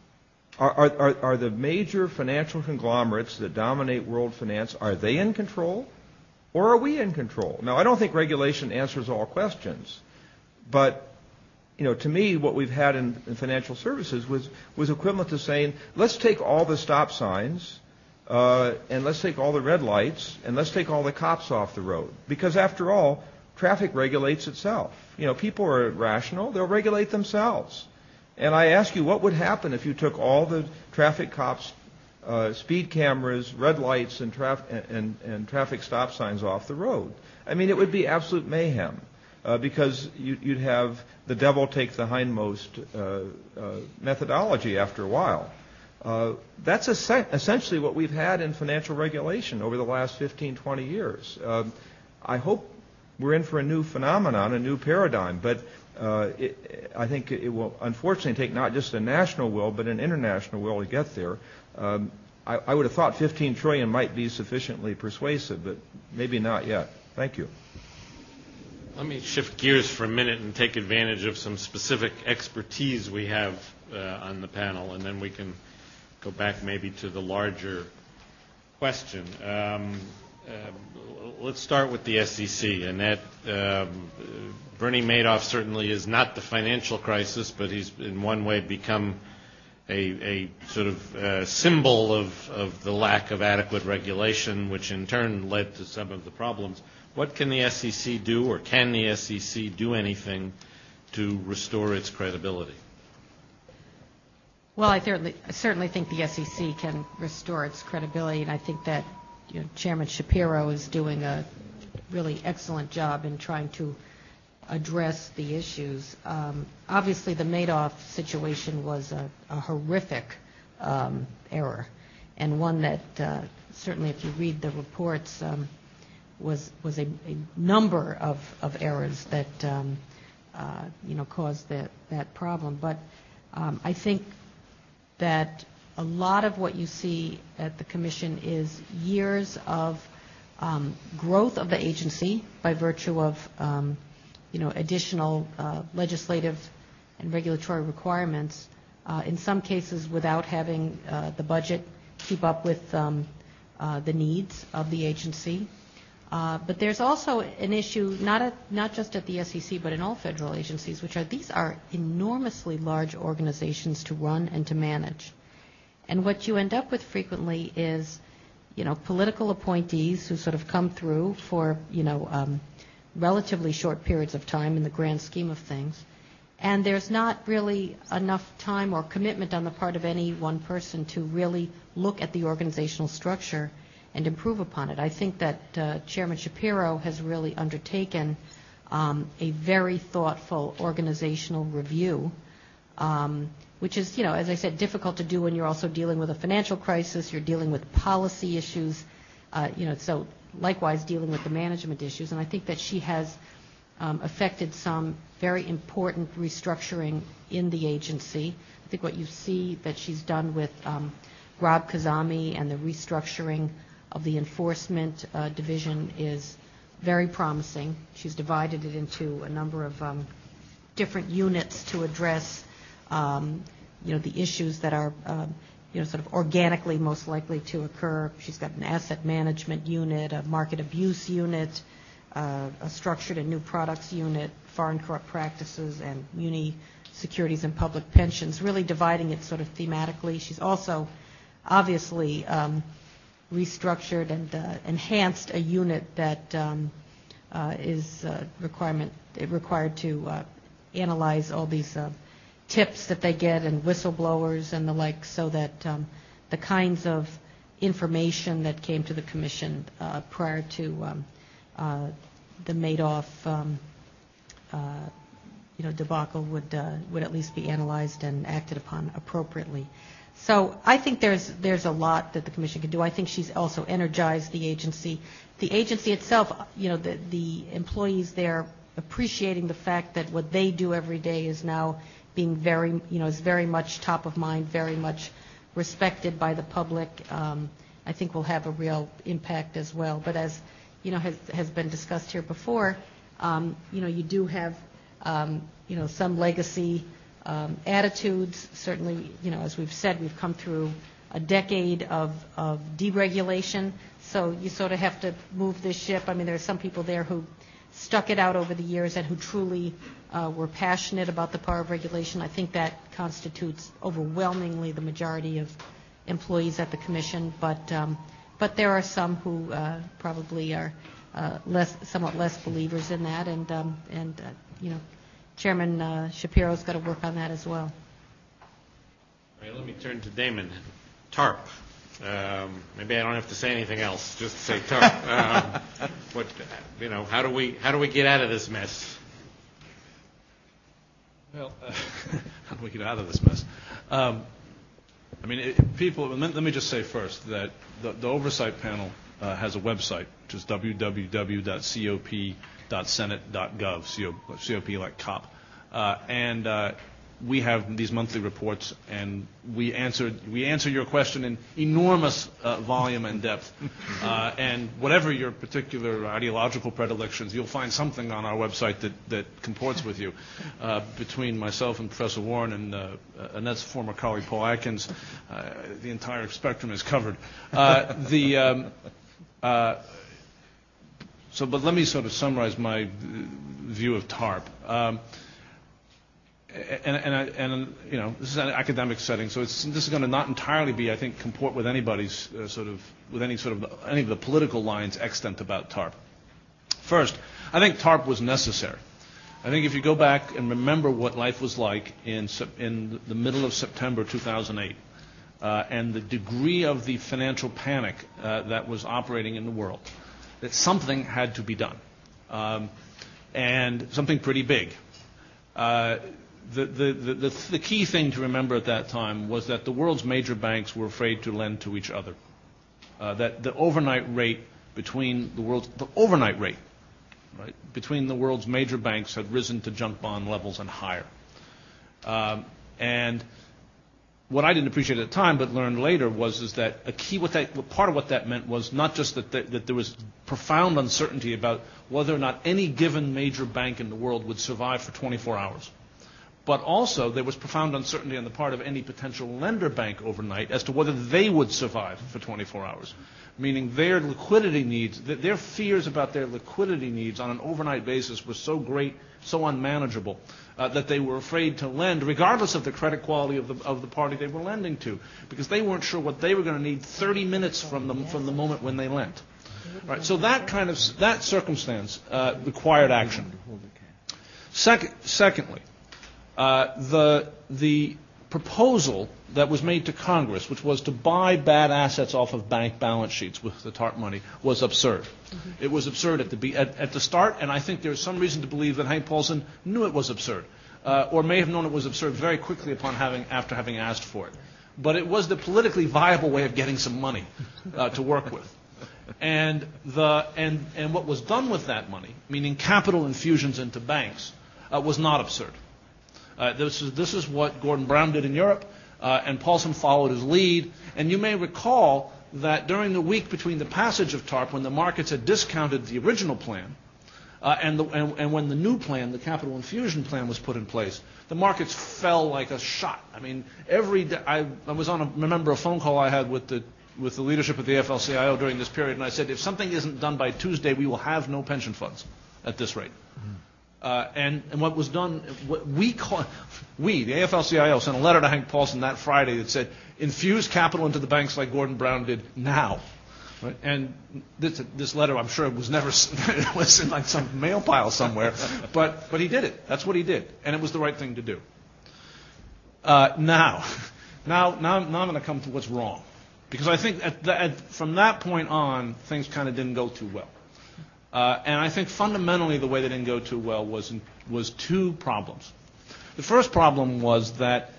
Are the major financial conglomerates that dominate world finance, are they in control? Or are we in control? Now, I don't think regulation answers all questions, but to me, what we've had in financial services was equivalent to saying, let's take all the stop signs, and let's take all the red lights, and let's take all the cops off the road. Because after all, traffic regulates itself. People are rational; they'll regulate themselves. And I ask you, what would happen if you took all the traffic cops, speed cameras, red lights, and traffic stop signs off the road? I mean, it would be absolute mayhem. Because you'd have the devil take the hindmost methodology after a while. That's essentially what we've had in financial regulation over the last 15, 20 years. I hope we're in for a new phenomenon, a new paradigm, but I think it will unfortunately take not just a national will, but an international will to get there. I would have thought $15 trillion might be sufficiently persuasive, but maybe not yet. Thank you. Let me shift gears for a minute and take advantage of some specific expertise we have on the panel, and then we can go back maybe to the larger question. Let's start with the SEC, and that Bernie Madoff certainly is not the financial crisis, but he's in one way become a sort of symbol of the lack of adequate regulation, which in turn led to some of the problems. What can the SEC do, or can the SEC do anything to restore its credibility? Well, I certainly think the SEC can restore its credibility, and I think that Chairman Shapiro is doing a really excellent job in trying to address the issues. Obviously, the Madoff situation was a horrific error, and one that certainly, if you read the reports, was a number of errors that caused that problem. But I think that a lot of what you see at the Commission is years of growth of the agency by virtue of additional legislative and regulatory requirements. In some cases, without having the budget keep up with the needs of the agency. But there's also an issue, not just at the SEC, but in all federal agencies, these are enormously large organizations to run and to manage. And what you end up with frequently is, political appointees who sort of come through for, relatively short periods of time in the grand scheme of things. And there's not really enough time or commitment on the part of any one person to really look at the organizational structure and improve upon it. I think that Chairman Shapiro has really undertaken a very thoughtful organizational review, which is, as I said, difficult to do when you're also dealing with a financial crisis, you're dealing with policy issues, so likewise dealing with the management issues. And I think that she has affected some very important restructuring in the agency. I think what you see that she's done with Rob Kazami and the restructuring of the enforcement division is very promising. She's divided it into a number of different units to address, the issues that are, sort of organically most likely to occur. She's got an asset management unit, a market abuse unit, a structured and new products unit, foreign corrupt practices, and muni securities and public pensions, really dividing it sort of thematically. She's also obviously restructured and enhanced a unit that is required to analyze all these tips that they get and whistleblowers and the like, so that the kinds of information that came to the commission prior to the Madoff debacle would at least be analyzed and acted upon appropriately. So I think there's a lot that the commission can do. I think she's also energized the agency. The agency itself, the employees there appreciating the fact that what they do every day is now being is very much top of mind, very much respected by the public. I think will have a real impact as well. But as has been discussed here before, you do have some legacy attitudes. Certainly, as we've said, we've come through a decade of deregulation, so you sort of have to move this ship. I mean, there are some people there who stuck it out over the years and who truly were passionate about the power of regulation. I think that constitutes overwhelmingly the majority of employees at the commission, but there are some who probably are somewhat less believers in that, and Chairman Shapiro's got to work on that as well. All right, let me turn to Damon. TARP. Maybe I don't have to say anything else. Just say TARP. How do we get out of this mess? Well, how do we get out of this mess? Let me just say first that the oversight panel has a website, which is www.cop.senate.gov, COP like cop, and we have these monthly reports, and we answer your question in enormous volume and depth, and whatever your particular ideological predilections, you'll find something on our website that comports with you. Between myself and Professor Warren and Annette's former colleague Paul Atkins, the entire spectrum is covered. But let me sort of summarize my view of TARP. This is an academic setting, so this is going to not entirely be, I think, comport with anybody's any of the political lines extant about TARP. First, I think TARP was necessary. I think if you go back and remember what life was like in the middle of September 2008, and the degree of the financial panic that was operating in the world, that something had to be done, and something pretty big. The key thing to remember at that time was that the world's major banks were afraid to lend to each other. That the overnight rate between the world's major banks had risen to junk bond levels and higher. And what I didn't appreciate at the time, but learned later, was that part of what that meant was not just that there was profound uncertainty about whether or not any given major bank in the world would survive for 24 hours. But also there was profound uncertainty on the part of any potential lender bank overnight as to whether they would survive for 24 hours, meaning their liquidity needs, their fears about their liquidity needs on an overnight basis were so great, so unmanageable, that they were afraid to lend, regardless of the credit quality of the party they were lending to, because they weren't sure what they were going to need 30 minutes from the moment when they lent. Right, so that circumstance required action. Secondly, the proposal that was made to Congress, which was to buy bad assets off of bank balance sheets with the TARP money, was absurd. Mm-hmm. It was absurd at the start, and I think there's some reason to believe that Hank Paulson knew it was absurd, or may have known it was absurd very quickly after having asked for it. But it was the politically viable way of getting some money to work with. And what was done with that money, meaning capital infusions into banks, was not absurd. This is what Gordon Brown did in Europe, and Paulson followed his lead. And you may recall that during the week between the passage of TARP, when the markets had discounted the original plan, and when the new plan, the capital infusion plan, was put in place, the markets fell like a shot. I mean, every day I was remember a phone call I had with the leadership of the AFL-CIO during this period, and I said, if something isn't done by Tuesday, we will have no pension funds at this rate. Mm-hmm. And what was done, the AFL-CIO, sent a letter to Hank Paulson that Friday that said, infuse capital into the banks like Gordon Brown did now. Right? And this letter, I'm sure, was never it was in like some mail pile somewhere, but he did it. That's what he did, and it was the right thing to do. Now I'm going to come to what's wrong, because I think from that point on, things kind of didn't go too well. And I think fundamentally the way they didn't go too well was two problems. The first problem was that,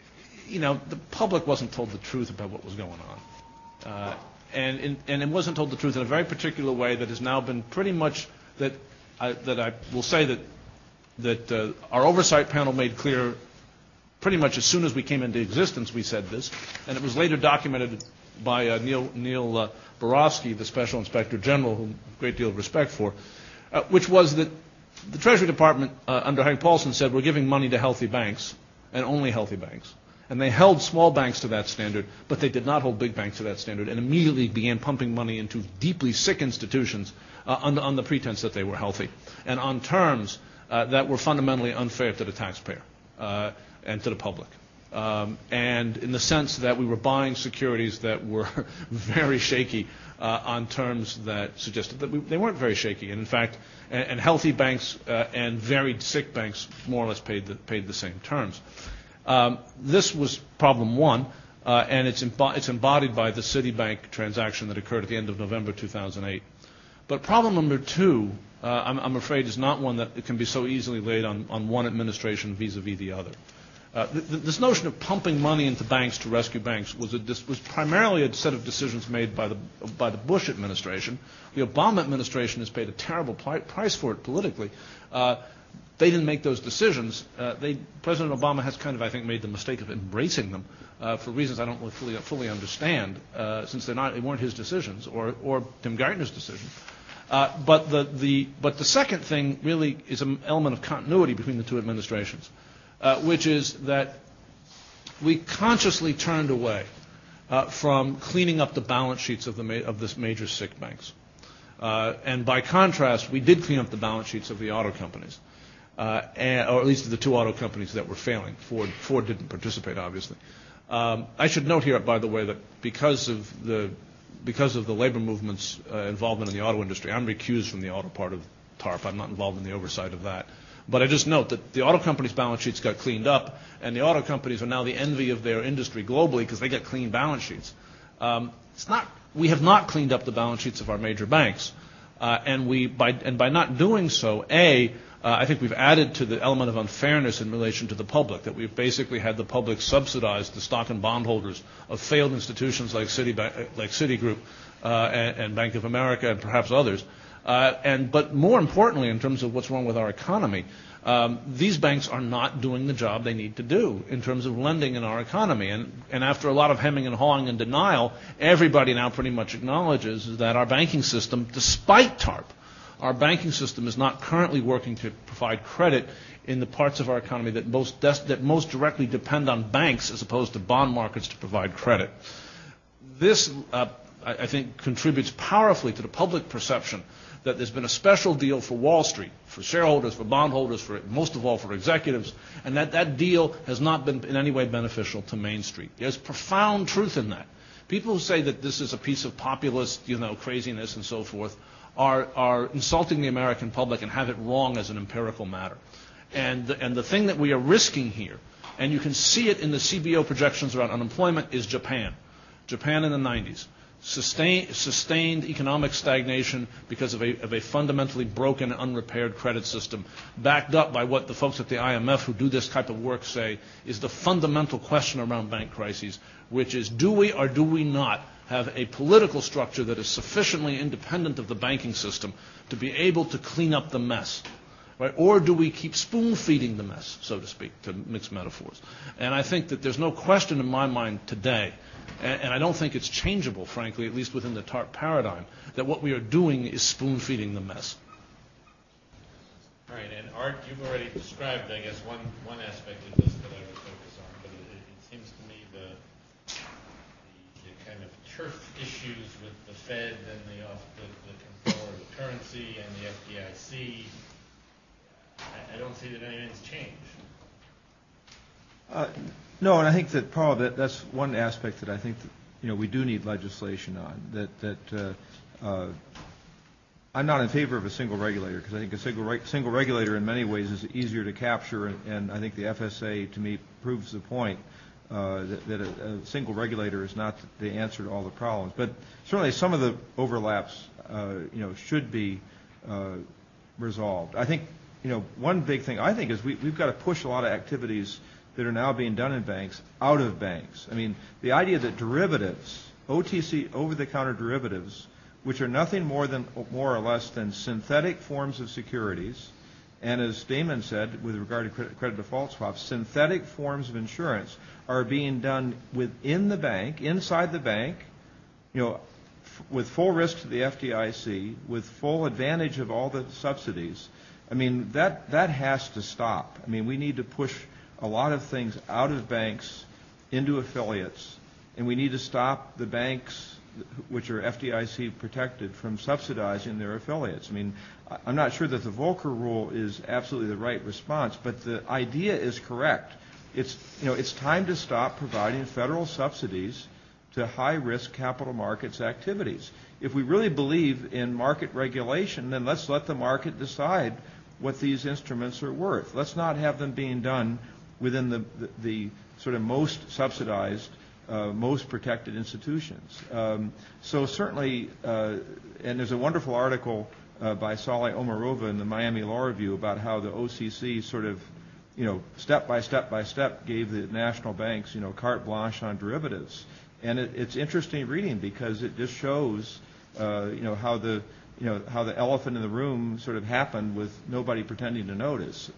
the public wasn't told the truth about what was going on. And it wasn't told the truth in a very particular way that has now been pretty much that I will say that our oversight panel made clear pretty much as soon as we came into existence. We said this, and it was later documented by Neil Borofsky, the Special Inspector General, whom I have a great deal of respect for, which was that the Treasury Department under Hank Paulson said we're giving money to healthy banks and only healthy banks. And they held small banks to that standard, but they did not hold big banks to that standard, and immediately began pumping money into deeply sick institutions on the pretense that they were healthy, and on terms that were fundamentally unfair to the taxpayer and to the public. And in the sense that we were buying securities that were very shaky on terms that suggested that they weren't very shaky. And in fact, and healthy banks and very sick banks more or less paid the same terms. This was problem one, and it's embodied by the Citibank transaction that occurred at the end of November 2008. But problem number two, I'm afraid, is not one that can be so easily laid on one administration vis-a-vis the other. This notion of pumping money into banks to rescue banks was primarily a set of decisions made by the Bush administration. The Obama administration has paid a terrible price for it politically. They didn't make those decisions. President Obama has kind of, I think, made the mistake of embracing them for reasons I don't really fully understand, since they weren't his decisions or Tim Geithner's decision. But the second thing really is an element of continuity between the two administrations, which is that we consciously turned away from cleaning up the balance sheets of this major sick banks, and by contrast, we did clean up the balance sheets of the auto companies. Or at least the two auto companies that were failing. Ford didn't participate, obviously. I should note here, by the way, that because of the labor movement's involvement in the auto industry, I'm recused from the auto part of TARP. I'm not involved in the oversight of that. But I just note that the auto companies' balance sheets got cleaned up, and the auto companies are now the envy of their industry globally because they get clean balance sheets. We have not cleaned up the balance sheets of our major banks, and by not doing so, I think we've added to the element of unfairness in relation to the public, that we've basically had the public subsidize the stock and bond holders of failed institutions like Citigroup and Bank of America and perhaps others. But more importantly, in terms of what's wrong with our economy, these banks are not doing the job they need to do in terms of lending in our economy. And after a lot of hemming and hawing and denial, everybody now pretty much acknowledges that our banking system, despite TARP, our banking system is not currently working to provide credit in the parts of our economy that most directly depend on banks as opposed to bond markets to provide credit. This, I think, contributes powerfully to the public perception that there's been a special deal for Wall Street, for shareholders, for bondholders, for most of all for executives, and that deal has not been in any way beneficial to Main Street. There's profound truth in that. People who say that this is a piece of populist, craziness and so forth, are insulting the American public and have it wrong as an empirical matter. And the thing that we are risking here, and you can see it in the CBO projections around unemployment, is Japan. Japan in the 90s. Sustained economic stagnation because of a fundamentally broken, unrepaired credit system, backed up by what the folks at the IMF who do this type of work say is the fundamental question around bank crises, which is, do we or do we not have a political structure that is sufficiently independent of the banking system to be able to clean up the mess? Right? Or do we keep spoon-feeding the mess, so to speak, to mix metaphors? And I think that there's no question in my mind today, and I don't think it's changeable, frankly, at least within the TARP paradigm, that what we are doing is spoon-feeding the mess. All right, and Art, you've already described, I guess, one aspect of this that I would focus on, but it seems to me the kind of turf issues with the Fed and the control of the currency and the FDIC, I don't see that anything's changed. No, and I think that probably that's one aspect that I think we do need legislation on. I'm not in favor of a single regulator because I think a single regulator in many ways is easier to capture, and I think the FSA, to me, proves the point that a single regulator is not the answer to all the problems. But certainly some of the overlaps, should be resolved. I think, one big thing I think is we've got to push a lot of activities that are now being done in banks out of banks. I mean, the idea that derivatives, OTC, over-the-counter derivatives, which are nothing more or less than synthetic forms of securities, and as Damon said with regard to credit default swaps, synthetic forms of insurance are being done within the bank, inside the bank, with full risk to the FDIC, with full advantage of all the subsidies. I mean, that has to stop. I mean, we need to push a lot of things out of banks into affiliates, and we need to stop the banks which are FDIC protected from subsidizing their affiliates. I mean, I'm not sure that the Volcker rule is absolutely the right response, but the idea is correct. It's time to stop providing federal subsidies to high-risk capital markets activities. If we really believe in market regulation, then let's let the market decide what these instruments are worth. Let's not have them being done within the sort of most subsidized, most protected institutions. So certainly, and there's a wonderful article by Saleh Omarova in the Miami Law Review about how the OCC sort of, step by step gave the national banks, carte blanche on derivatives. And it's interesting reading because it just shows, how the elephant in the room sort of happened with nobody pretending to notice.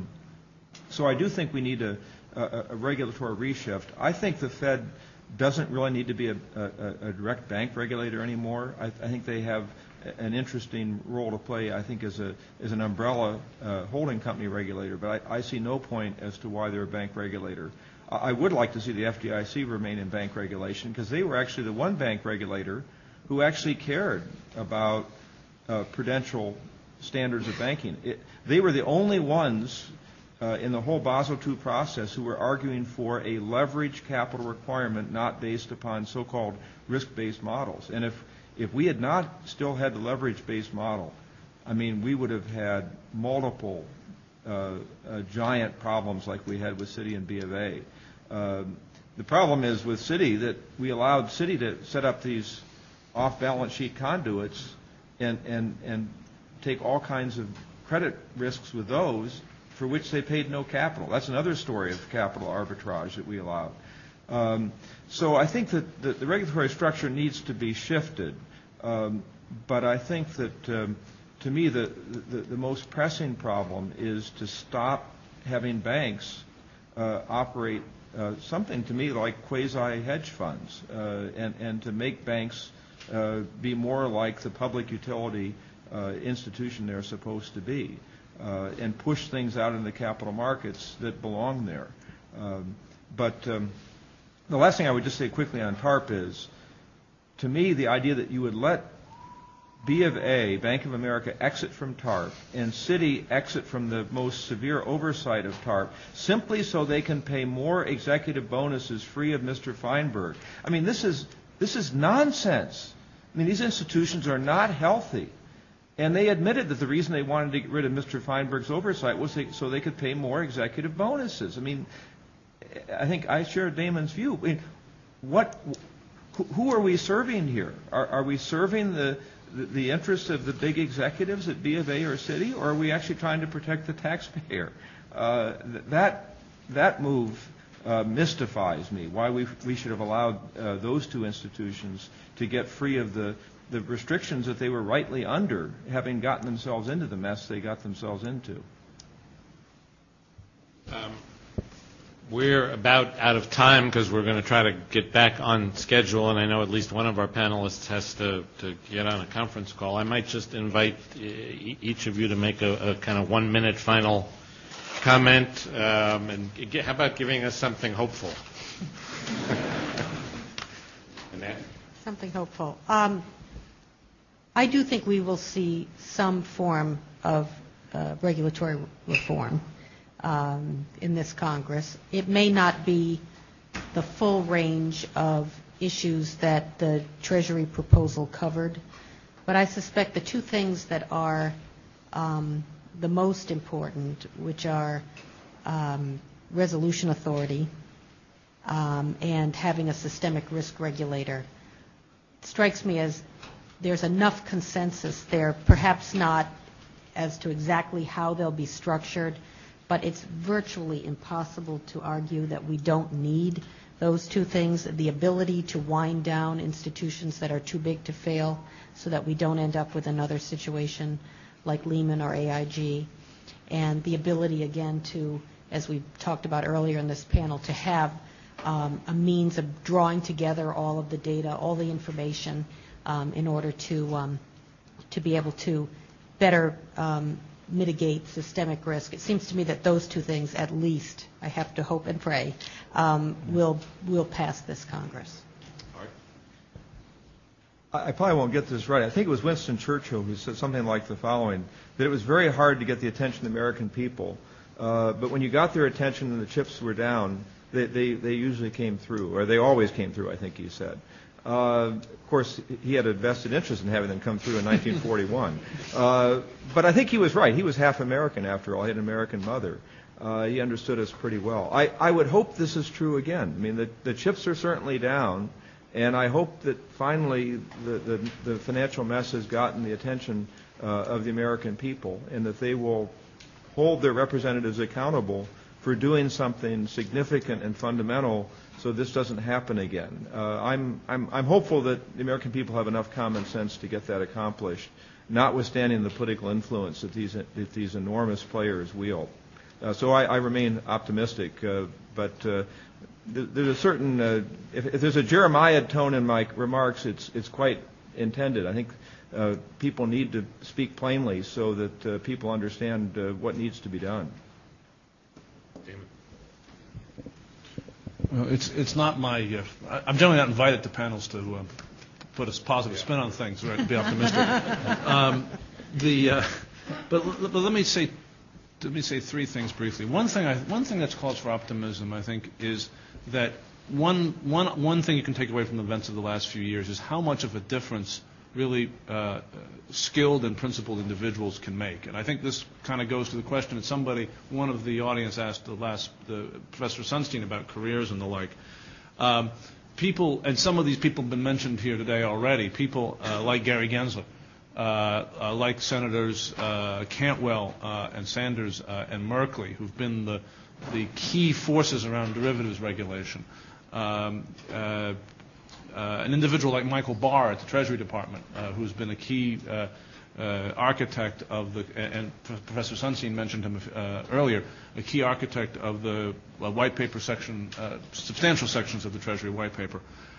So I do think we need a regulatory reshift. I think the Fed doesn't really need to be a direct bank regulator anymore. I think they have an interesting role to play, I think, as an umbrella holding company regulator, but I see no point as to why they're a bank regulator. I would like to see the FDIC remain in bank regulation because they were actually the one bank regulator who actually cared about prudential standards of banking. They were the only ones in the whole Basel II process who were arguing for a leverage capital requirement not based upon so-called risk-based models. And if we had not still had the leverage-based model, I mean, we would have had multiple giant problems like we had with Citi and B of A. The problem is with Citi that we allowed Citi to set up these off-balance sheet conduits and take all kinds of credit risks with those for which they paid no capital. That's another story of capital arbitrage that we allowed. So I think that the regulatory structure needs to be shifted. But I think that, to me, the most pressing problem is to stop having banks operate something, to me, like quasi-hedge funds and to make banks be more like the public utility institution they're supposed to be. And push things out in the capital markets that belong there. But the last thing I would just say quickly on TARP is, to me, the idea that you would let B of A, Bank of America, exit from TARP and Citi exit from the most severe oversight of TARP simply so they can pay more executive bonuses free of Mr. Feinberg. I mean, this is nonsense. I mean, these institutions are not healthy. And they admitted that the reason they wanted to get rid of Mr. Feinberg's oversight was so they could pay more executive bonuses. I mean, I think I share Damon's view. I mean, who are we serving here? Are we serving the interests of the big executives at B of A or Citi, or are we actually trying to protect the taxpayer? That move mystifies me. Why we should have allowed those two institutions to get free of the restrictions that they were rightly under, having gotten themselves into the mess they got themselves into. We're about out of time because we're going to try to get back on schedule, and I know at least one of our panelists has to get on a conference call. I might just invite each of you to make a kind of 1-minute final comment, and how about giving us something hopeful? Annette? Something hopeful. I do think we will see some form of regulatory reform in this Congress. It may not be the full range of issues that the Treasury proposal covered, but I suspect the two things that are the most important, which are resolution authority and having a systemic risk regulator, strikes me as there's enough consensus there, perhaps not as to exactly how they'll be structured, but it's virtually impossible to argue that we don't need those two things, the ability to wind down institutions that are too big to fail so that we don't end up with another situation like Lehman or AIG, and the ability, again, to, as we talked about earlier in this panel, to have a means of drawing together all of the data, all the information, in order to be able to better mitigate systemic risk. It seems to me that those two things, at least, I have to hope and pray, will pass this Congress. I probably won't get this right. I think it was Winston Churchill who said something like the following, that it was very hard to get the attention of the American people, but when you got their attention and the chips were down, they usually came through, or they always came through, I think he said. Of course, he had a vested interest in having them come through in 1941. But I think he was right. He was half American, after all. He had an American mother. He understood us pretty well. I would hope this is true again. I mean, the chips are certainly down, and I hope that finally the financial mess has gotten the attention of the American people, and that they will hold their representatives accountable for doing something significant and fundamental so this doesn't happen again. I'm hopeful that the American people have enough common sense to get that accomplished, notwithstanding the political influence that these enormous players wield. So I remain optimistic, but there's a certain, if there's a Jeremiah tone in my remarks, it's quite intended. I think people need to speak plainly so that people understand what needs to be done. Well, it's not my. I'm generally not invited to panels to put a positive spin on things, or to be optimistic. But let me say three things briefly. One thing that's cause for optimism, I think, is that one thing you can take away from the events of the last few years is how much of a difference really skilled and principled individuals can make. And I think this kind of goes to the question that one of the audience asked the Professor Sunstein about careers and the like. People, and some of these people have been mentioned here today already, people like Gary Gensler, like Senators Cantwell and Sanders and Merkley, who've been the key forces around derivatives regulation. An individual like Michael Barr at the Treasury Department, who's been a key architect of and Professor Sunstein mentioned him earlier, a key architect of the white paper section, substantial sections of the Treasury white paper.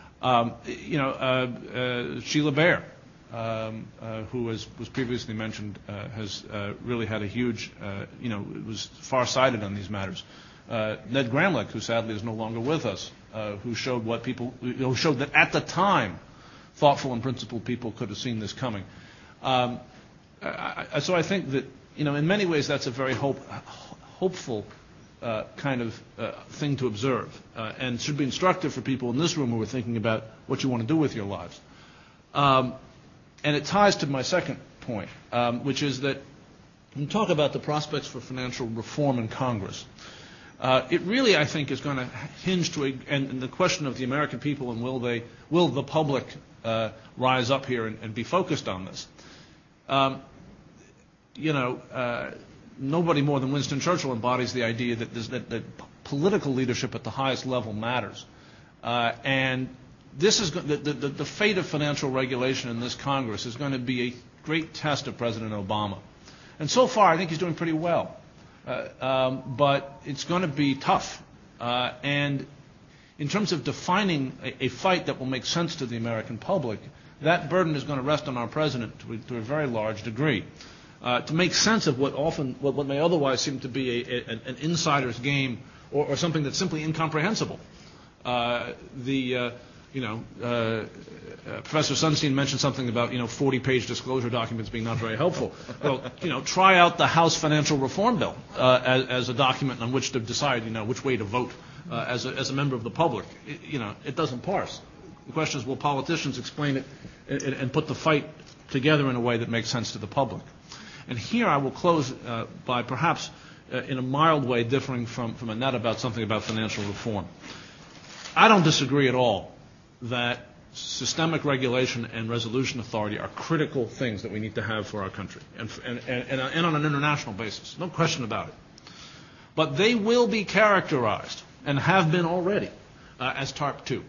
Sheila Bair, who was previously mentioned, has really had a huge, was far-sighted on these matters. Ned Gramlich, who sadly is no longer with us, who showed showed that at the time, thoughtful and principled people could have seen this coming. So I think that, in many ways, that's a very hopeful kind of thing to observe, and should be instructive for people in this room who are thinking about what you want to do with your lives. And it ties to my second point, which is that when you talk about the prospects for financial reform in Congress, it really, I think, is going to hinge and the question of the American people and will the public rise up here and be focused on this. Nobody more than Winston Churchill embodies the idea that political leadership at the highest level matters, and this is the fate of financial regulation in this Congress is going to be a great test of President Obama, and so far I think he's doing pretty well. But it's going to be tough. And in terms of defining a fight that will make sense to the American public, that burden is going to rest on our president to a very large degree. To make sense of what may otherwise seem to be an insider's game or something that's simply incomprehensible. Professor Sunstein mentioned something about 40-page disclosure documents being not very helpful. Well, try out the House Financial Reform Bill as a document on which to decide which way to vote as a member of the public. It doesn't parse The question is, will politicians explain it and put the fight together in a way that makes sense to the public? And here I will close by perhaps in a mild way differing from Annette about something about financial reform. I don't disagree at all that systemic regulation and resolution authority are critical things that we need to have for our country and on an international basis. No question about it. But they will be characterized, and have been already, as TARP 2.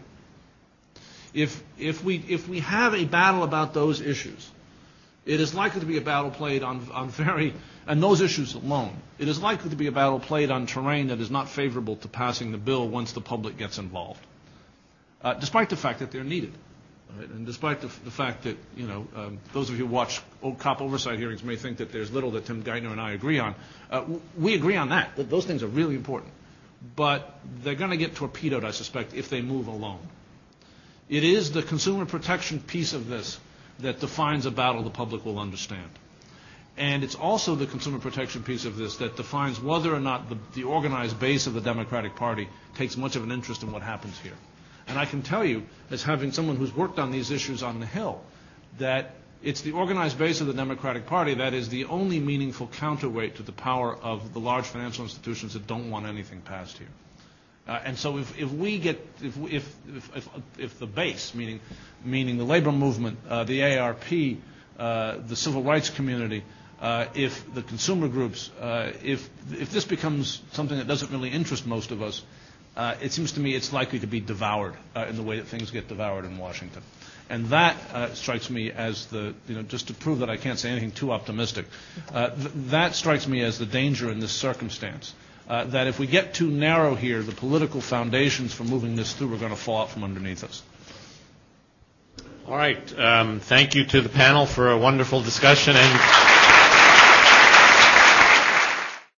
If we have a battle about those issues, it is likely to be a battle played and those issues alone, it is likely to be a battle played on terrain that is not favorable to passing the bill once the public gets involved. Despite the fact that they're needed. Right? And despite the fact that, those of you who watch old cop oversight hearings may think that there's little that Tim Geithner and I agree on. We agree on that those things are really important. But they're going to get torpedoed, I suspect, if they move alone. It is the consumer protection piece of this that defines a battle the public will understand. And it's also the consumer protection piece of this that defines whether or not the organized base of the Democratic Party takes much of an interest in what happens here. And I can tell you, as having someone who's worked on these issues on the Hill, that it's the organized base of the Democratic Party that is the only meaningful counterweight to the power of the large financial institutions that don't want anything passed here. And so if the base, meaning the labor movement, the AARP, the civil rights community, if the consumer groups, if this becomes something that doesn't really interest most of us, it seems to me it's likely to be devoured in the way that things get devoured in Washington. And that strikes me as just to prove that I can't say anything too optimistic, that strikes me as the danger in this circumstance. That if we get too narrow here, the political foundations for moving this through are going to fall out from underneath us. All right. Thank you to the panel for a wonderful discussion. And